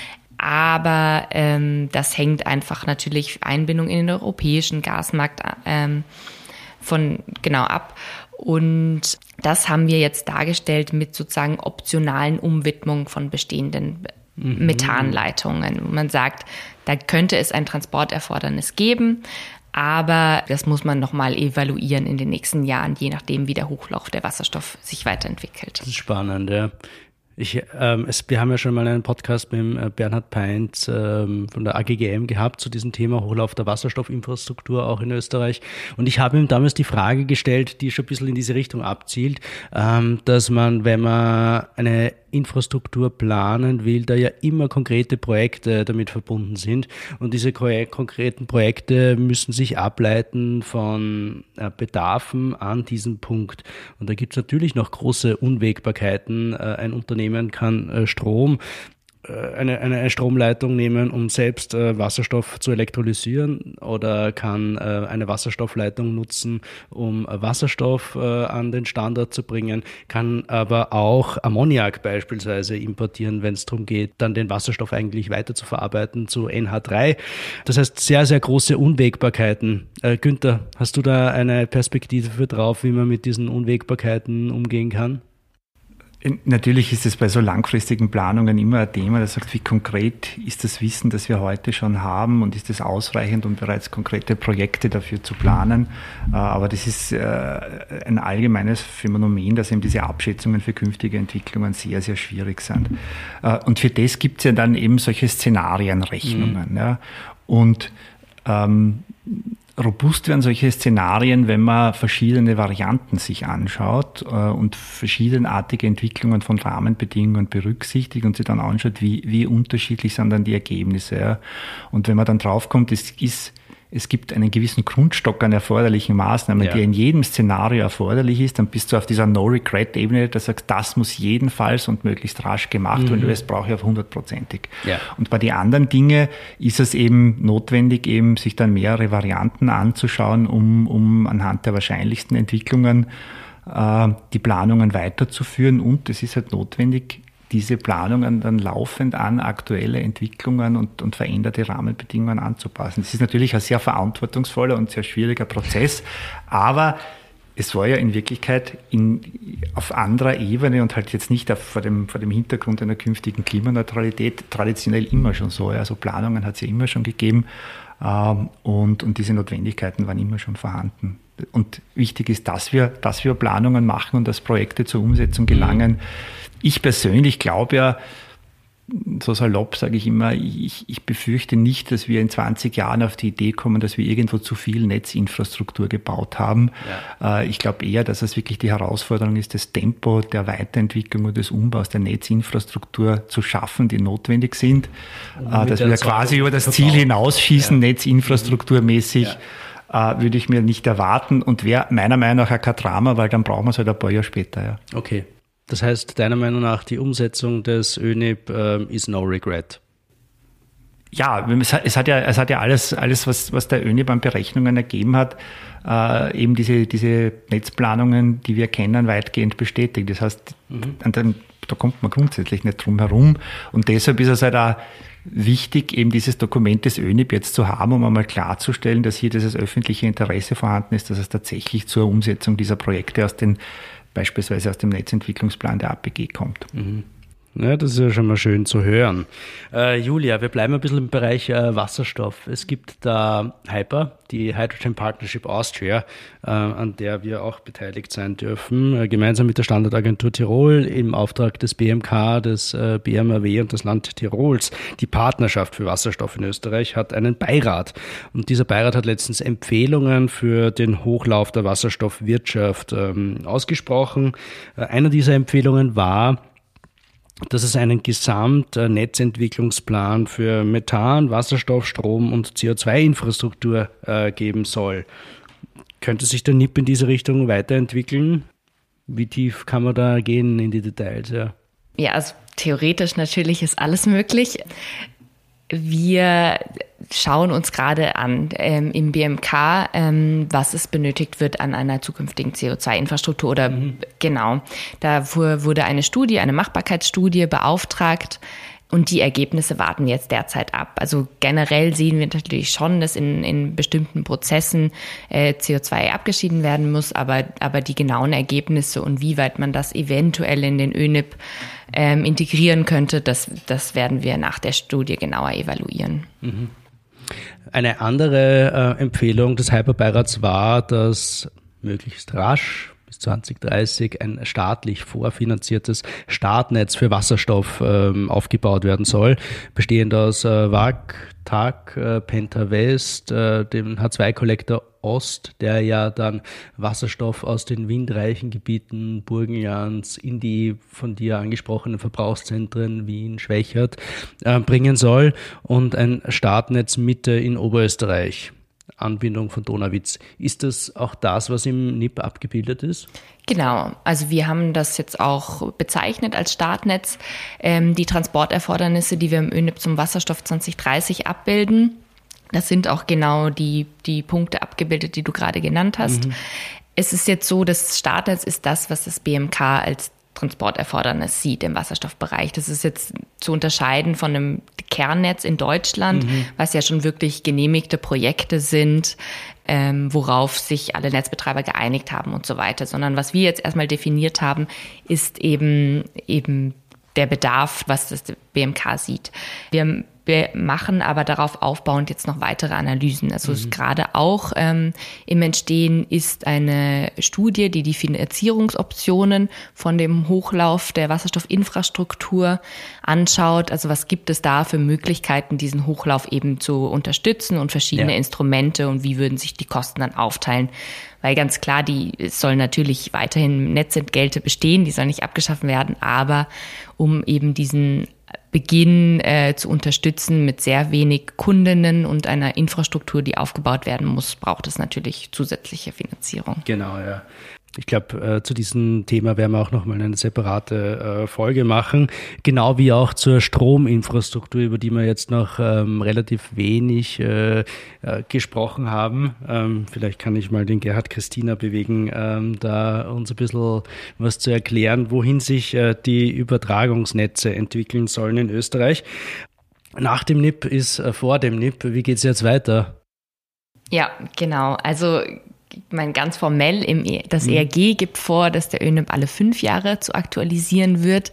Aber ähm, das hängt einfach natürlich Einbindung in den europäischen Gasmarkt ähm, von genau ab. Und das haben wir jetzt dargestellt mit sozusagen optionalen Umwidmungen von bestehenden mhm. Methanleitungen. Wo man sagt, da könnte es ein Transporterfordernis geben, aber das muss man nochmal evaluieren in den nächsten Jahren, je nachdem, wie der Hochlauf der Wasserstoff sich weiterentwickelt. Das ist spannend, ja. Ich, ähm, es, wir haben ja schon mal einen Podcast mit dem Bernhard Peintz ähm, von der A G G M gehabt zu diesem Thema Hochlauf der Wasserstoffinfrastruktur auch in Österreich. Und ich habe ihm damals die Frage gestellt, die schon ein bisschen in diese Richtung abzielt, ähm, dass man, wenn man eine Infrastruktur planen will, da ja immer konkrete Projekte damit verbunden sind. Und diese konkreten Projekte müssen sich ableiten von äh, Bedarfen an diesem Punkt. Und da gibt es natürlich noch große Unwägbarkeiten. Äh, ein Unternehmen kann äh, Strom Eine, eine Stromleitung nehmen, um selbst äh, Wasserstoff zu elektrolysieren, oder kann äh, eine Wasserstoffleitung nutzen, um äh, Wasserstoff äh, an den Standort zu bringen, kann aber auch Ammoniak beispielsweise importieren, wenn es darum geht, dann den Wasserstoff eigentlich weiter zu verarbeiten zu N H drei. Das heißt, sehr, sehr große Unwägbarkeiten. Äh, Günther, hast du da eine Perspektive für drauf, wie man mit diesen Unwägbarkeiten umgehen kann? Natürlich ist es bei so langfristigen Planungen immer ein Thema, das sagt, wie konkret ist das Wissen, das wir heute schon haben, und ist es ausreichend, um bereits konkrete Projekte dafür zu planen. Aber das ist ein allgemeines Phänomen, dass eben diese Abschätzungen für künftige Entwicklungen sehr, sehr schwierig sind. Und für das gibt es ja dann eben solche Szenarienrechnungen. Mhm. Ja. Und ähm, robust werden solche Szenarien, wenn man verschiedene Varianten sich anschaut äh, und verschiedenartige Entwicklungen von Rahmenbedingungen berücksichtigt und sich dann anschaut, wie, wie unterschiedlich sind dann die Ergebnisse. Ja. Und wenn man dann draufkommt, es ist Es gibt einen gewissen Grundstock an erforderlichen Maßnahmen, ja. die in jedem Szenario erforderlich ist, dann bist du auf dieser No-Regret-Ebene, da sagst, das muss jedenfalls und möglichst rasch gemacht werden, mhm. das brauche ich auf hundertprozentig. Ja. Und bei den anderen Dingen ist es eben notwendig, eben sich dann mehrere Varianten anzuschauen, um, um anhand der wahrscheinlichsten Entwicklungen äh, die Planungen weiterzuführen, und es ist halt notwendig, diese Planungen dann laufend an aktuelle Entwicklungen und, und veränderte Rahmenbedingungen anzupassen. Das ist natürlich ein sehr verantwortungsvoller und sehr schwieriger Prozess, aber es war ja in Wirklichkeit in, auf anderer Ebene und halt jetzt nicht auf, vor, dem, vor dem Hintergrund einer künftigen Klimaneutralität traditionell immer schon so. Also Planungen hat es ja immer schon gegeben ähm, und, und diese Notwendigkeiten waren immer schon vorhanden. Und wichtig ist, dass wir, dass wir Planungen machen und dass Projekte zur Umsetzung gelangen. Mhm. Ich persönlich glaube ja, so salopp sage ich immer, ich, ich befürchte nicht, dass wir in zwanzig Jahren auf die Idee kommen, dass wir irgendwo zu viel Netzinfrastruktur gebaut haben. Ja. Ich glaube eher, dass es wirklich die Herausforderung ist, das Tempo der Weiterentwicklung und des Umbaus der Netzinfrastruktur zu schaffen, die notwendig sind. Und dass wir quasi über das Ziel hinausschießen, ja. netzinfrastrukturmäßig, ja. würde ich mir nicht erwarten und wäre meiner Meinung nach kein Drama, weil dann brauchen wir es halt ein paar Jahre später. Ja. Okay. Das heißt, deiner Meinung nach, die Umsetzung des Ö N I P äh, ist no regret? Ja, es hat, es hat ja, es hat ja alles, alles was, was der Ö N I P an Berechnungen ergeben hat, äh, eben diese, diese Netzplanungen, die wir kennen, weitgehend bestätigt. Das heißt, mhm. an dem, da kommt man grundsätzlich nicht drum herum. Und deshalb ist es halt auch wichtig, eben dieses Dokument des Ö N I P jetzt zu haben, um einmal klarzustellen, dass hier dieses öffentliche Interesse vorhanden ist, dass es tatsächlich zur Umsetzung dieser Projekte aus den beispielsweise aus dem Netzentwicklungsplan der A P G kommt. Mhm. Ja, das ist ja schon mal schön zu hören. Äh, Julia, wir bleiben ein bisschen im Bereich äh, Wasserstoff. Es gibt da Hyper, die Hydrogen Partnership Austria, äh, an der wir auch beteiligt sein dürfen, äh, gemeinsam mit der Standortagentur Tirol im Auftrag des B M K, des äh, B M A W und des Land Tirols. Die Partnerschaft für Wasserstoff in Österreich hat einen Beirat. Und dieser Beirat hat letztens Empfehlungen für den Hochlauf der Wasserstoffwirtschaft ähm, ausgesprochen. Äh, einer dieser Empfehlungen war, dass es einen Gesamtnetzentwicklungsplan für Methan, Wasserstoff, Strom und C O zwei Infrastruktur äh, geben soll. Könnte sich der N I P in diese Richtung weiterentwickeln? Wie tief kann man da gehen in die Details? Ja, ja, also theoretisch natürlich ist alles möglich. Wir schauen uns gerade an ähm, im B M K, ähm, was es benötigt wird an einer zukünftigen C O zwei Infrastruktur oder mhm. genau. Da wurde eine Studie, eine Machbarkeitsstudie beauftragt und die Ergebnisse warten jetzt derzeit ab. Also generell sehen wir natürlich schon, dass in, in bestimmten Prozessen äh, C O zwei abgeschieden werden muss, aber, aber die genauen Ergebnisse und wie weit man das eventuell in den Ö N I P ähm, integrieren könnte, das, das werden wir nach der Studie genauer evaluieren. Mhm. Eine andere äh, Empfehlung des Hyperbeirats war, dass möglichst rasch bis zwanzig dreißig ein staatlich vorfinanziertes Startnetz für Wasserstoff ähm, aufgebaut werden soll, bestehend aus äh, W A C, T A C, äh, Penta West, äh, dem H zwei Kollektor Ost, der ja dann Wasserstoff aus den windreichen Gebieten Burgenlands in die von dir angesprochenen Verbrauchszentren Wien, Schwächert äh, bringen soll, und ein Startnetz Mitte in Oberösterreich. Anbindung von Donauwitz. Ist das auch das, was im N I P abgebildet ist? Genau, also wir haben das jetzt auch bezeichnet als Startnetz. Ähm, die Transporterfordernisse, die wir im Ö N I P zum Wasserstoff zwanzig dreißig abbilden, das sind auch genau die, die Punkte abgebildet, die du gerade genannt hast. Mhm. Es ist jetzt so, das Startnetz ist das, was das B M K als Transporterfordernis sieht im Wasserstoffbereich. Das ist jetzt zu unterscheiden von einem Kernnetz in Deutschland, mhm. was ja schon wirklich genehmigte Projekte sind, ähm, worauf sich alle Netzbetreiber geeinigt haben und so weiter. Sondern was wir jetzt erstmal definiert haben, ist eben, eben der Bedarf, was das B M K sieht. Wir Wir machen aber darauf aufbauend jetzt noch weitere Analysen. Also mhm. gerade auch ähm, im Entstehen ist eine Studie, die die Finanzierungsoptionen von dem Hochlauf der Wasserstoffinfrastruktur anschaut. Also was gibt es da für Möglichkeiten, diesen Hochlauf eben zu unterstützen und verschiedene ja. Instrumente, und wie würden sich die Kosten dann aufteilen? Weil ganz klar, die es sollen natürlich weiterhin Netzentgelte bestehen, die sollen nicht abgeschafft werden, aber um eben diesen Beginn äh, zu unterstützen mit sehr wenig Kundinnen und einer Infrastruktur, die aufgebaut werden muss, braucht es natürlich zusätzliche Finanzierung. Genau, ja. Ich glaube, äh, zu diesem Thema werden wir auch nochmal eine separate äh, Folge machen. Genau wie auch zur Strominfrastruktur, über die wir jetzt noch ähm, relativ wenig äh, äh, gesprochen haben. Ähm, vielleicht kann ich mal den Gerhard Christina bewegen, ähm, da uns ein bisschen was zu erklären, wohin sich äh, die Übertragungsnetze entwickeln sollen in Österreich. Nach dem N I P ist äh, vor dem N I P. Wie geht's jetzt weiter? Ja, genau. Also mein, ganz formell, im e- das E R G gibt vor, dass der Ö N I P alle fünf Jahre zu aktualisieren wird.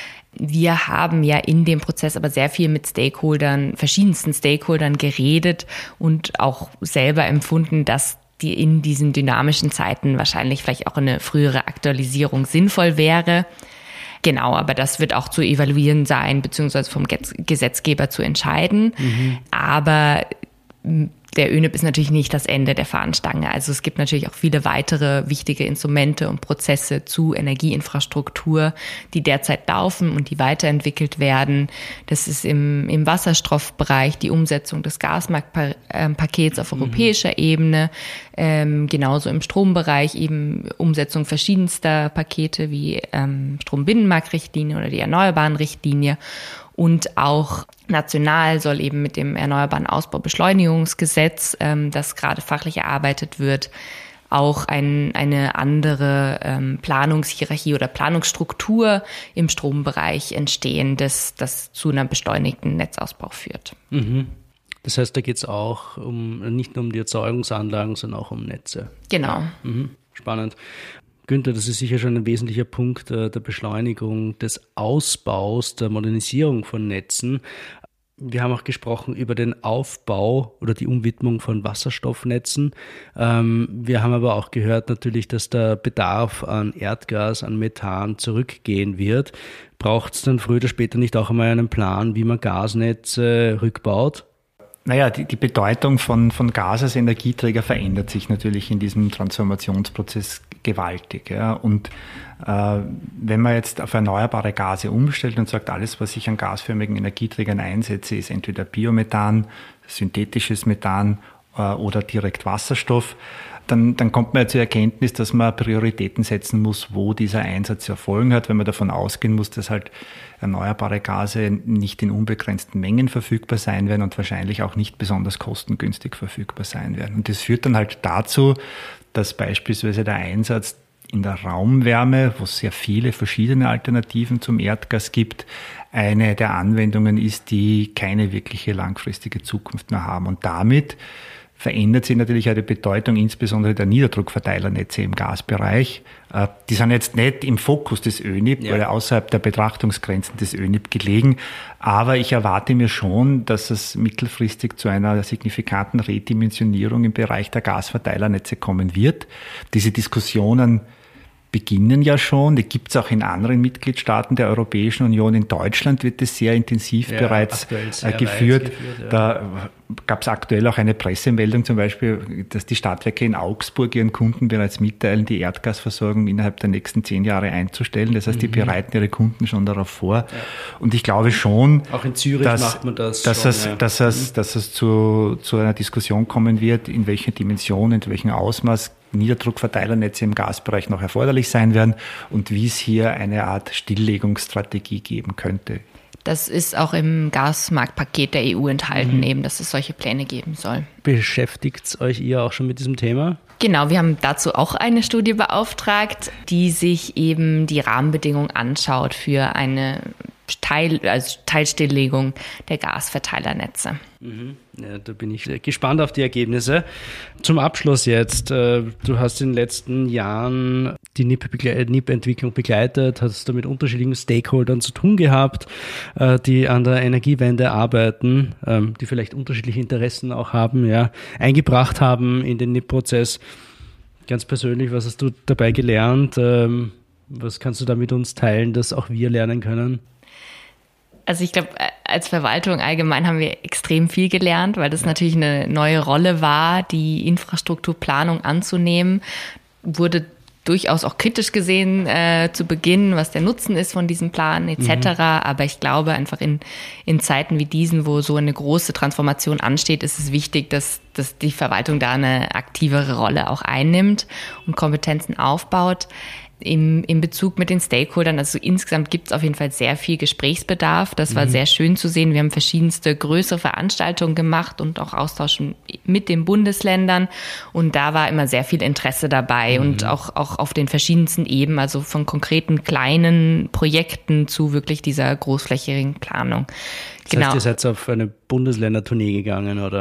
Wir haben ja in dem Prozess aber sehr viel mit Stakeholdern, verschiedensten Stakeholdern geredet und auch selber empfunden, dass die in diesen dynamischen Zeiten wahrscheinlich vielleicht auch eine frühere Aktualisierung sinnvoll wäre. Genau, aber das wird auch zu evaluieren sein, beziehungsweise vom Gesetzgeber zu entscheiden. Mhm. Aber der Ö N I P ist natürlich nicht das Ende der Fahnenstange. Also es gibt natürlich auch viele weitere wichtige Instrumente und Prozesse zu Energieinfrastruktur, die derzeit laufen und die weiterentwickelt werden. Das ist im, im Wasserstoffbereich die Umsetzung des Gasmarktpakets auf europäischer mhm. Ebene, ähm, genauso im Strombereich eben Umsetzung verschiedenster Pakete wie ähm, Strombinnenmarktrichtlinie oder die Erneuerbaren-Richtlinie. Und auch national soll eben mit dem Erneuerbaren Ausbaubeschleunigungsgesetz, ähm, das gerade fachlich erarbeitet wird, auch ein, eine andere ähm, Planungshierarchie oder Planungsstruktur im Strombereich entstehen, das, das zu einer beschleunigten Netzausbau führt. Mhm. Das heißt, da geht es auch um nicht nur um die Erzeugungsanlagen, sondern auch um Netze. Genau. Mhm. Spannend. Günther, das ist sicher schon ein wesentlicher Punkt äh, der Beschleunigung des Ausbaus, der Modernisierung von Netzen. Wir haben auch gesprochen über den Aufbau oder die Umwidmung von Wasserstoffnetzen. Ähm, wir haben aber auch gehört natürlich, dass der Bedarf an Erdgas, an Methan zurückgehen wird. Braucht es dann früher oder später nicht auch einmal einen Plan, wie man Gasnetze rückbaut? Naja, die, die Bedeutung von, von Gas als Energieträger verändert sich natürlich in diesem Transformationsprozess gewaltig. Ja. Und äh, wenn man jetzt auf erneuerbare Gase umstellt und sagt, alles, was ich an gasförmigen Energieträgern einsetze, ist entweder Biomethan, synthetisches Methan äh, oder direkt Wasserstoff, dann, dann kommt man ja zur Erkenntnis, dass man Prioritäten setzen muss, wo dieser Einsatz zu erfolgen hat, wenn man davon ausgehen muss, dass halt erneuerbare Gase nicht in unbegrenzten Mengen verfügbar sein werden und wahrscheinlich auch nicht besonders kostengünstig verfügbar sein werden. Und das führt dann halt dazu, dass beispielsweise der Einsatz in der Raumwärme, wo es sehr viele verschiedene Alternativen zum Erdgas gibt, eine der Anwendungen ist, die keine wirkliche langfristige Zukunft mehr haben. Und damit verändert sich natürlich auch die Bedeutung insbesondere der Niederdruckverteilernetze im Gasbereich. Die sind jetzt nicht im Fokus des Ö N I P, ja. oder außerhalb der Betrachtungsgrenzen des Ö N I P gelegen. Aber ich erwarte mir schon, dass es mittelfristig zu einer signifikanten Redimensionierung im Bereich der Gasverteilernetze kommen wird. Diese Diskussionen beginnen ja schon, die gibt es auch in anderen Mitgliedstaaten der Europäischen Union. In Deutschland wird es sehr intensiv ja, bereits sehr geführt. geführt ja. Da gab es aktuell auch eine Pressemeldung zum Beispiel, dass die Stadtwerke in Augsburg ihren Kunden bereits mitteilen, die Erdgasversorgung innerhalb der nächsten zehn Jahre einzustellen. Das heißt, mhm. die bereiten ihre Kunden schon darauf vor. Ja. Und ich glaube schon, auch in Zürich dass, macht man das dass, schon, es, ja. dass, es, dass es zu, zu einer Diskussion kommen wird, in welcher Dimension, in welchem Ausmaß Niederdruckverteilernetze im Gasbereich noch erforderlich sein werden und wie es hier eine Art Stilllegungsstrategie geben könnte. Das ist auch im Gasmarktpaket der E U enthalten, mhm. eben, dass es solche Pläne geben soll. Beschäftigt euch ihr auch schon mit diesem Thema? Genau, wir haben dazu auch eine Studie beauftragt, die sich eben die Rahmenbedingungen anschaut für eine Teil, also Teilstilllegung der Gasverteilernetze. Mhm. Ja, da bin ich gespannt auf die Ergebnisse. Zum Abschluss jetzt. Du hast in den letzten Jahren die N I P-Entwicklung begleitet, hast da mit unterschiedlichen Stakeholdern zu tun gehabt, die an der Energiewende arbeiten, die vielleicht unterschiedliche Interessen auch haben, ja, eingebracht haben in den N I P-Prozess. Ganz persönlich, was hast du dabei gelernt? Was kannst du da mit uns teilen, dass auch wir lernen können? Also ich glaube, als Verwaltung allgemein haben wir extrem viel gelernt, weil das natürlich eine neue Rolle war, die Infrastrukturplanung anzunehmen. Wurde durchaus auch kritisch gesehen äh, zu Beginn, was der Nutzen ist von diesem Plan et cetera. Mhm. Aber ich glaube einfach in, in Zeiten wie diesen, wo so eine große Transformation ansteht, ist es wichtig, dass, dass die Verwaltung da eine aktivere Rolle auch einnimmt und Kompetenzen aufbaut. Im, in Bezug mit den Stakeholdern, also insgesamt gibt es auf jeden Fall sehr viel Gesprächsbedarf. Das war mhm. sehr schön zu sehen. Wir haben verschiedenste größere Veranstaltungen gemacht und auch Austauschen mit den Bundesländern. Und da war immer sehr viel Interesse dabei mhm. und auch, auch auf den verschiedensten Ebenen, also von konkreten kleinen Projekten zu wirklich dieser großflächigen Planung. Das genau. heißt, ihr seid auf eine Bundesländertournee gegangen, oder?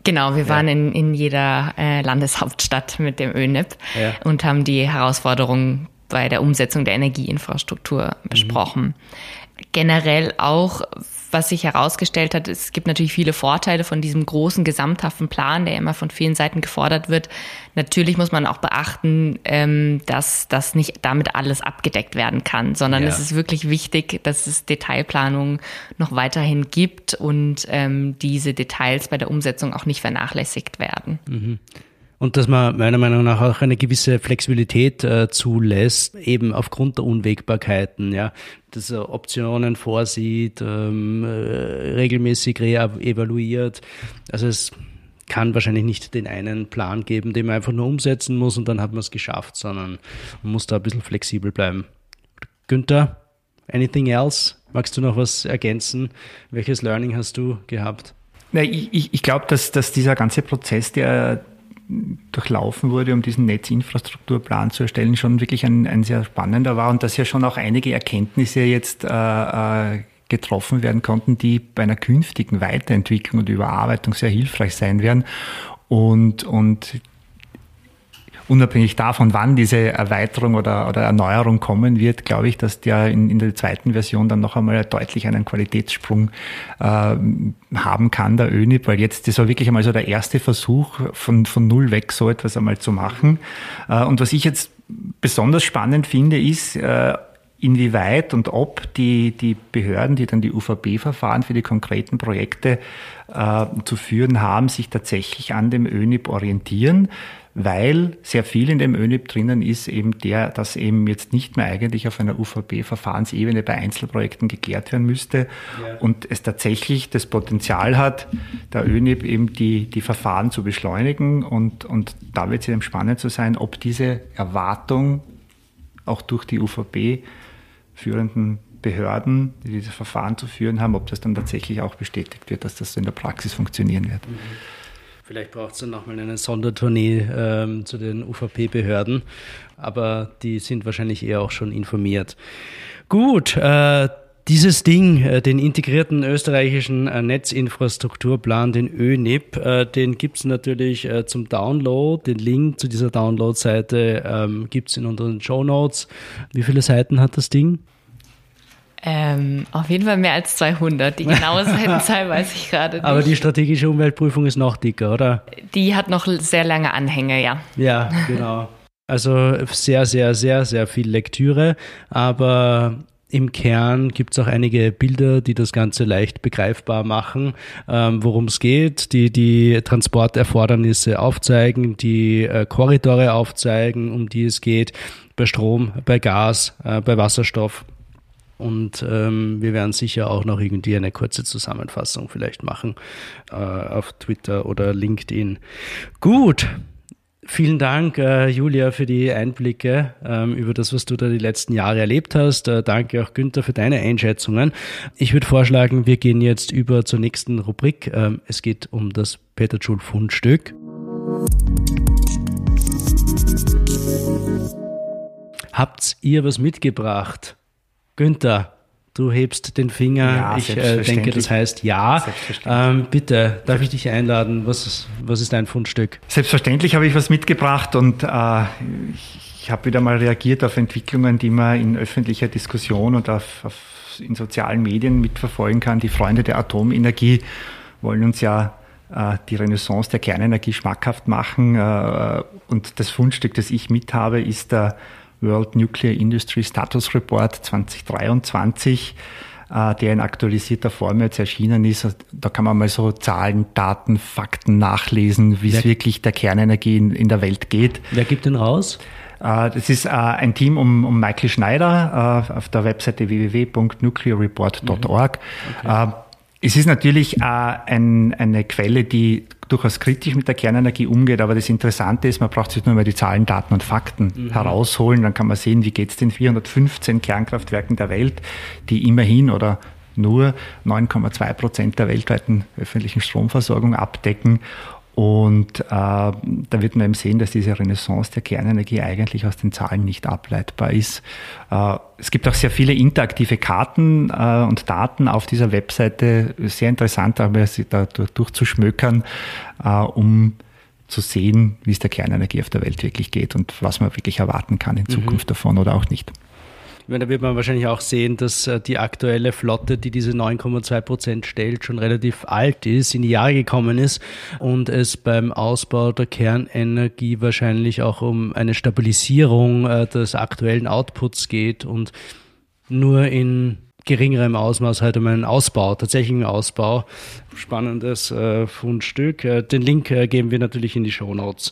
Genau, wir Ja. waren in, in jeder äh, Landeshauptstadt mit dem Ö N I P Ja. und haben die Herausforderungen bei der Umsetzung der Energieinfrastruktur besprochen. Mhm. Generell auch, was sich herausgestellt hat, es gibt natürlich viele Vorteile von diesem großen gesamthaften Plan, der immer von vielen Seiten gefordert wird. Natürlich muss man auch beachten, ähm, dass das nicht damit alles abgedeckt werden kann, sondern Ja. es ist wirklich wichtig, dass es Detailplanungen noch weiterhin gibt und ähm, diese Details bei der Umsetzung auch nicht vernachlässigt werden. Mhm. Und dass man meiner Meinung nach auch eine gewisse Flexibilität äh, zulässt, eben aufgrund der Unwägbarkeiten, ja, dass er Optionen vorsieht, ähm, äh, regelmäßig re-evaluiert. Also es kann wahrscheinlich nicht den einen Plan geben, den man einfach nur umsetzen muss und dann hat man es geschafft, sondern man muss da ein bisschen flexibel bleiben. Günther, anything else? Magst du noch was ergänzen? Welches Learning hast du gehabt? Na, ich ich, ich glaube, dass, dass dieser ganze Prozess, der durchlaufen wurde, um diesen Netzinfrastrukturplan zu erstellen, schon wirklich ein, ein sehr spannender war und dass ja schon auch einige Erkenntnisse jetzt äh, äh, getroffen werden konnten, die bei einer künftigen Weiterentwicklung und Überarbeitung sehr hilfreich sein werden. Und, und unabhängig davon, wann diese Erweiterung oder, oder Erneuerung kommen wird, glaube ich, dass der in, in der zweiten Version dann noch einmal deutlich einen Qualitätssprung äh, haben kann, der Ö N I P, weil jetzt, das war wirklich einmal so der erste Versuch, von, von null weg so etwas einmal zu machen. Äh, und was ich jetzt besonders spannend finde, ist, äh, inwieweit und ob die, die Behörden, die dann die U V B-Verfahren für die konkreten Projekte äh, zu führen haben, sich tatsächlich an dem Ö N I P orientieren, weil sehr viel in dem Ö N I P drinnen ist eben der, dass eben jetzt nicht mehr eigentlich auf einer U V B-Verfahrensebene bei Einzelprojekten geklärt werden müsste ja. und es tatsächlich das Potenzial hat, der Ö N I P eben die, die Verfahren zu beschleunigen und, und da wird es eben spannend zu sein, ob diese Erwartung auch durch die U V B führenden Behörden, die diese Verfahren zu führen haben, ob das dann tatsächlich auch bestätigt wird, dass das in der Praxis funktionieren wird. Mhm. Vielleicht braucht es dann nochmal eine Sondertournee ähm, zu den U V P-Behörden, aber die sind wahrscheinlich eher auch schon informiert. Gut, äh, dieses Ding, äh, den integrierten österreichischen äh, Netzinfrastrukturplan, den Ö N I P, äh, den gibt es natürlich äh, zum Download. Den Link zu dieser Download-Seite ähm, gibt es in unseren Shownotes. Wie viele Seiten hat das Ding? Ähm, auf jeden Fall mehr als zweihundert. Die genaue Seitenzahl weiß ich gerade nicht. Aber die strategische Umweltprüfung ist noch dicker, oder? Die hat noch sehr lange Anhänge, ja. Ja, genau. Also sehr, sehr, sehr, sehr viel Lektüre, aber im Kern gibt es auch einige Bilder, die das Ganze leicht begreifbar machen, ähm, worum es geht, die die Transporterfordernisse aufzeigen, die äh, Korridore aufzeigen, um die es geht, bei Strom, bei Gas, äh, bei Wasserstoff. Und ähm, wir werden sicher auch noch irgendwie eine kurze Zusammenfassung vielleicht machen äh, auf Twitter oder LinkedIn. Gut. Vielen Dank, äh, Julia, für die Einblicke ähm, über das, was du da die letzten Jahre erlebt hast. Äh, danke auch, Günther, für deine Einschätzungen. Ich würde vorschlagen, wir gehen jetzt über zur nächsten Rubrik. Ähm, es geht um das Peter Joule Fundstück. Habt ihr was mitgebracht? Günther, du hebst den Finger. Ja, ich äh, denke, das heißt ja. Ähm, bitte, darf ich dich einladen? Was ist, was ist dein Fundstück? Selbstverständlich habe ich was mitgebracht und äh, ich, ich habe wieder mal reagiert auf Entwicklungen, die man in öffentlicher Diskussion und auf, auf, in sozialen Medien mitverfolgen kann. Die Freunde der Atomenergie wollen uns ja äh, die Renaissance der Kernenergie schmackhaft machen. Äh, und das Fundstück, das ich mit habe, ist der World Nuclear Industry Status Report zwanzig dreiundzwanzig, äh, der in aktualisierter Form jetzt erschienen ist. Da kann man mal so Zahlen, Daten, Fakten nachlesen, wie es wirklich der Kernenergie in, in der Welt geht. Wer gibt den raus? Äh, das ist äh, ein Team um, um Michael Schneider äh, auf der Webseite w w w punkt nuclear report punkt org. Mhm. Okay. Äh, es ist natürlich äh, ein, eine Quelle, die durchaus kritisch mit der Kernenergie umgeht, aber das Interessante ist, man braucht sich nur mal die Zahlen, Daten und Fakten mhm. herausholen, dann kann man sehen, wie geht es den vierhundertfünfzehn Kernkraftwerken der Welt, die immerhin oder nur neun Komma zwei Prozent der weltweiten öffentlichen Stromversorgung abdecken. Und äh, da wird man eben sehen, dass diese Renaissance der Kernenergie eigentlich aus den Zahlen nicht ableitbar ist. Äh, es gibt auch sehr viele interaktive Karten äh, und Daten auf dieser Webseite. Sehr interessant, aber sich da durchzuschmökern, äh, um zu sehen, wie es der Kernenergie auf der Welt wirklich geht und was man wirklich erwarten kann in Zukunft mhm. davon oder auch nicht. Ich meine, da wird man wahrscheinlich auch sehen, dass die aktuelle Flotte, die diese neun Komma zwei Prozent stellt, schon relativ alt ist, in die Jahre gekommen ist und es beim Ausbau der Kernenergie wahrscheinlich auch um eine Stabilisierung des aktuellen Outputs geht und nur in geringerem Ausmaß halt um einen Ausbau, tatsächlichen Ausbau. Spannendes äh, Fundstück. Äh, den Link äh, geben wir natürlich in die Shownotes.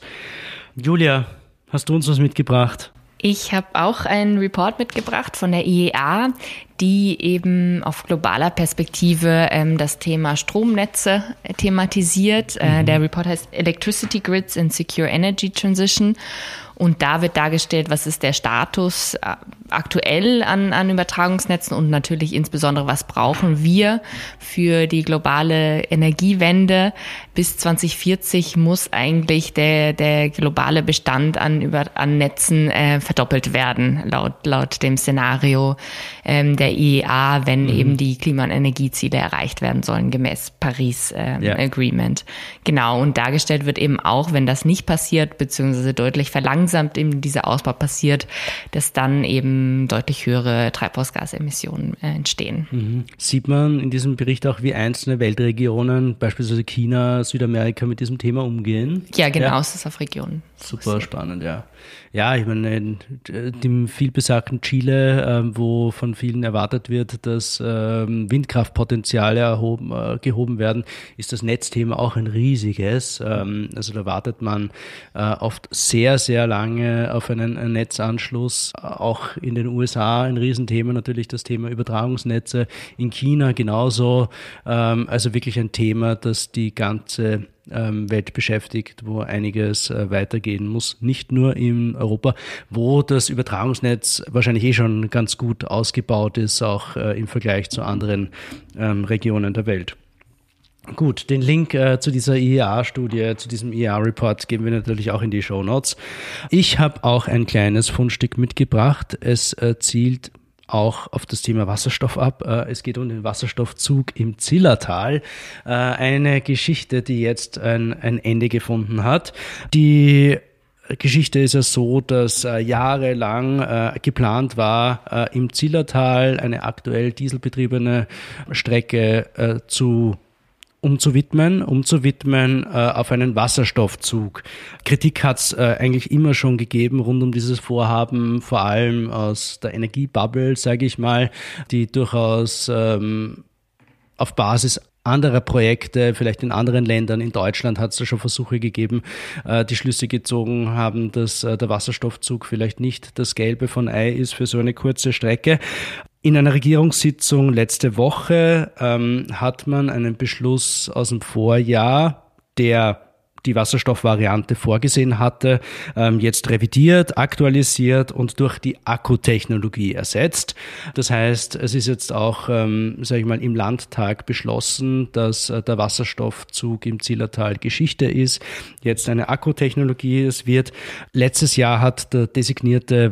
Julia, hast du uns was mitgebracht? Ich habe auch einen Report mitgebracht von der I E A, die eben auf globaler Perspektive ähm, das Thema Stromnetze äh, thematisiert. Mhm. Äh, der Report heißt Electricity Grids and Secure Energy Transition. Und da wird dargestellt, was ist der Status äh, aktuell an, an Übertragungsnetzen und natürlich insbesondere, was brauchen wir für die globale Energiewende. Bis zwanzig vierzig muss eigentlich der, der globale Bestand an, über, an Netzen äh, verdoppelt werden, laut, laut dem Szenario ähm, der I E A, wenn mhm. eben die Klima- und Energieziele erreicht werden sollen, gemäß Paris ähm, ja. Agreement. Genau, und dargestellt wird eben auch, wenn das nicht passiert, beziehungsweise deutlich verlangsamt eben dieser Ausbau passiert, dass dann eben deutlich höhere Treibhausgasemissionen äh, entstehen. Mhm. Sieht man in diesem Bericht auch, wie einzelne Weltregionen, beispielsweise China, Südamerika, mit diesem Thema umgehen? Ja, genau, ja. Es ist auf Regionen. Super spannend, ja. Ja, ich meine, dem vielbesagten Chile, äh, wo von vielen erwartet wird, dass äh, Windkraftpotenziale erhoben, äh, gehoben werden, ist das Netzthema auch ein riesiges. Ähm, also da wartet man äh, oft sehr, sehr lange auf einen, einen Netzanschluss. Auch in den U S A ein Riesenthema natürlich das Thema Übertragungsnetze. In China genauso. Ähm, also wirklich ein Thema, das die ganze Welt beschäftigt, wo einiges äh, weitergehen muss. Nicht nur in Europa, wo das Übertragungsnetz wahrscheinlich eh schon ganz gut ausgebaut ist, auch äh, im Vergleich zu anderen ähm, Regionen der Welt. Gut, den Link äh, zu dieser I E A-Studie, zu diesem I E A-Report geben wir natürlich auch in die Shownotes. Ich habe auch ein kleines Fundstück mitgebracht. Es äh, zielt auch auf das Thema Wasserstoff ab. Es geht um den Wasserstoffzug im Zillertal. Eine Geschichte, die jetzt ein, ein Ende gefunden hat. Die Geschichte ist ja so, dass jahrelang geplant war, im Zillertal eine aktuell dieselbetriebene Strecke zu umzuwidmen, umzuwidmen äh, auf einen Wasserstoffzug. Kritik hat es äh, eigentlich immer schon gegeben rund um dieses Vorhaben, vor allem aus der Energiebubble, sage ich mal, die durchaus ähm, auf Basis anderer Projekte, vielleicht in anderen Ländern, in Deutschland hat es da schon Versuche gegeben, äh, die Schlüsse gezogen haben, dass äh, der Wasserstoffzug vielleicht nicht das Gelbe von Ei ist für so eine kurze Strecke. In einer Regierungssitzung letzte Woche ähm, hat man einen Beschluss aus dem Vorjahr, der die Wasserstoffvariante vorgesehen hatte, ähm, jetzt revidiert, aktualisiert und durch die Akkutechnologie ersetzt. Das heißt, es ist jetzt auch, ähm, sage ich mal, im Landtag beschlossen, dass äh, der Wasserstoffzug im Zillertal Geschichte ist. Jetzt eine Akkutechnologie es wird. Letztes Jahr hat der designierte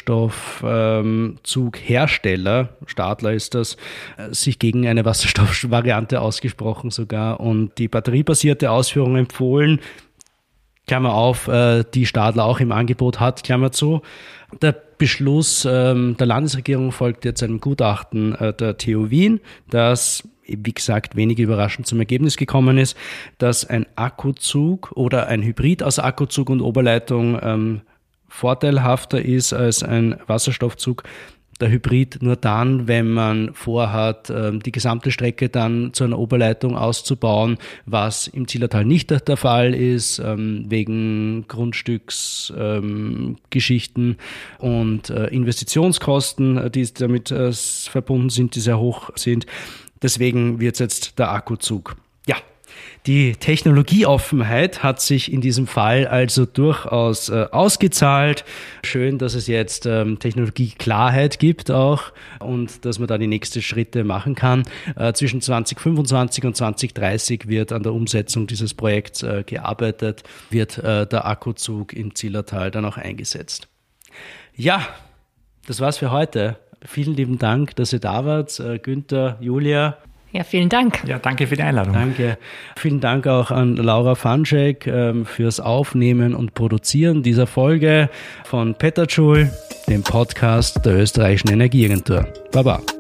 Wasserstoffzughersteller, ähm, Stadler ist das, äh, sich gegen eine Wasserstoffvariante ausgesprochen sogar und die batteriebasierte Ausführung empfohlen. Klammer auf, die Stadler auch im Angebot hat, Klammer zu. Der Beschluss der Landesregierung folgt jetzt einem Gutachten der T U Wien, das, wie gesagt, wenig überraschend zum Ergebnis gekommen ist, dass ein Akkuzug oder ein Hybrid aus Akkuzug und Oberleitung ähm, vorteilhafter ist als ein Wasserstoffzug. Der Hybrid nur dann, wenn man vorhat, die gesamte Strecke dann zu einer Oberleitung auszubauen, was im Zillertal nicht der Fall ist, wegen Grundstücksgeschichten und Investitionskosten, die damit verbunden sind, die sehr hoch sind. Deswegen wird es jetzt der Akkuzug. Ja, Die Technologieoffenheit hat sich in diesem Fall also durchaus äh, ausgezahlt. Schön, dass es jetzt ähm, Technologieklarheit gibt auch und dass man da die nächsten Schritte machen kann. Äh, zwischen zwanzig fünfundzwanzig und zwanzig dreißig wird an der Umsetzung dieses Projekts äh, gearbeitet, wird äh, der Akkuzug im Zillertal dann auch eingesetzt. Ja, das war's für heute. Vielen lieben Dank, dass ihr da wart. Äh, Günther, Julia. Ja, vielen Dank. Ja, danke für die Einladung. Danke. Vielen Dank auch an Laura Fanschek ähm, fürs Aufnehmen und Produzieren dieser Folge von Petterjoule, dem Podcast der österreichischen Energieagentur. Baba.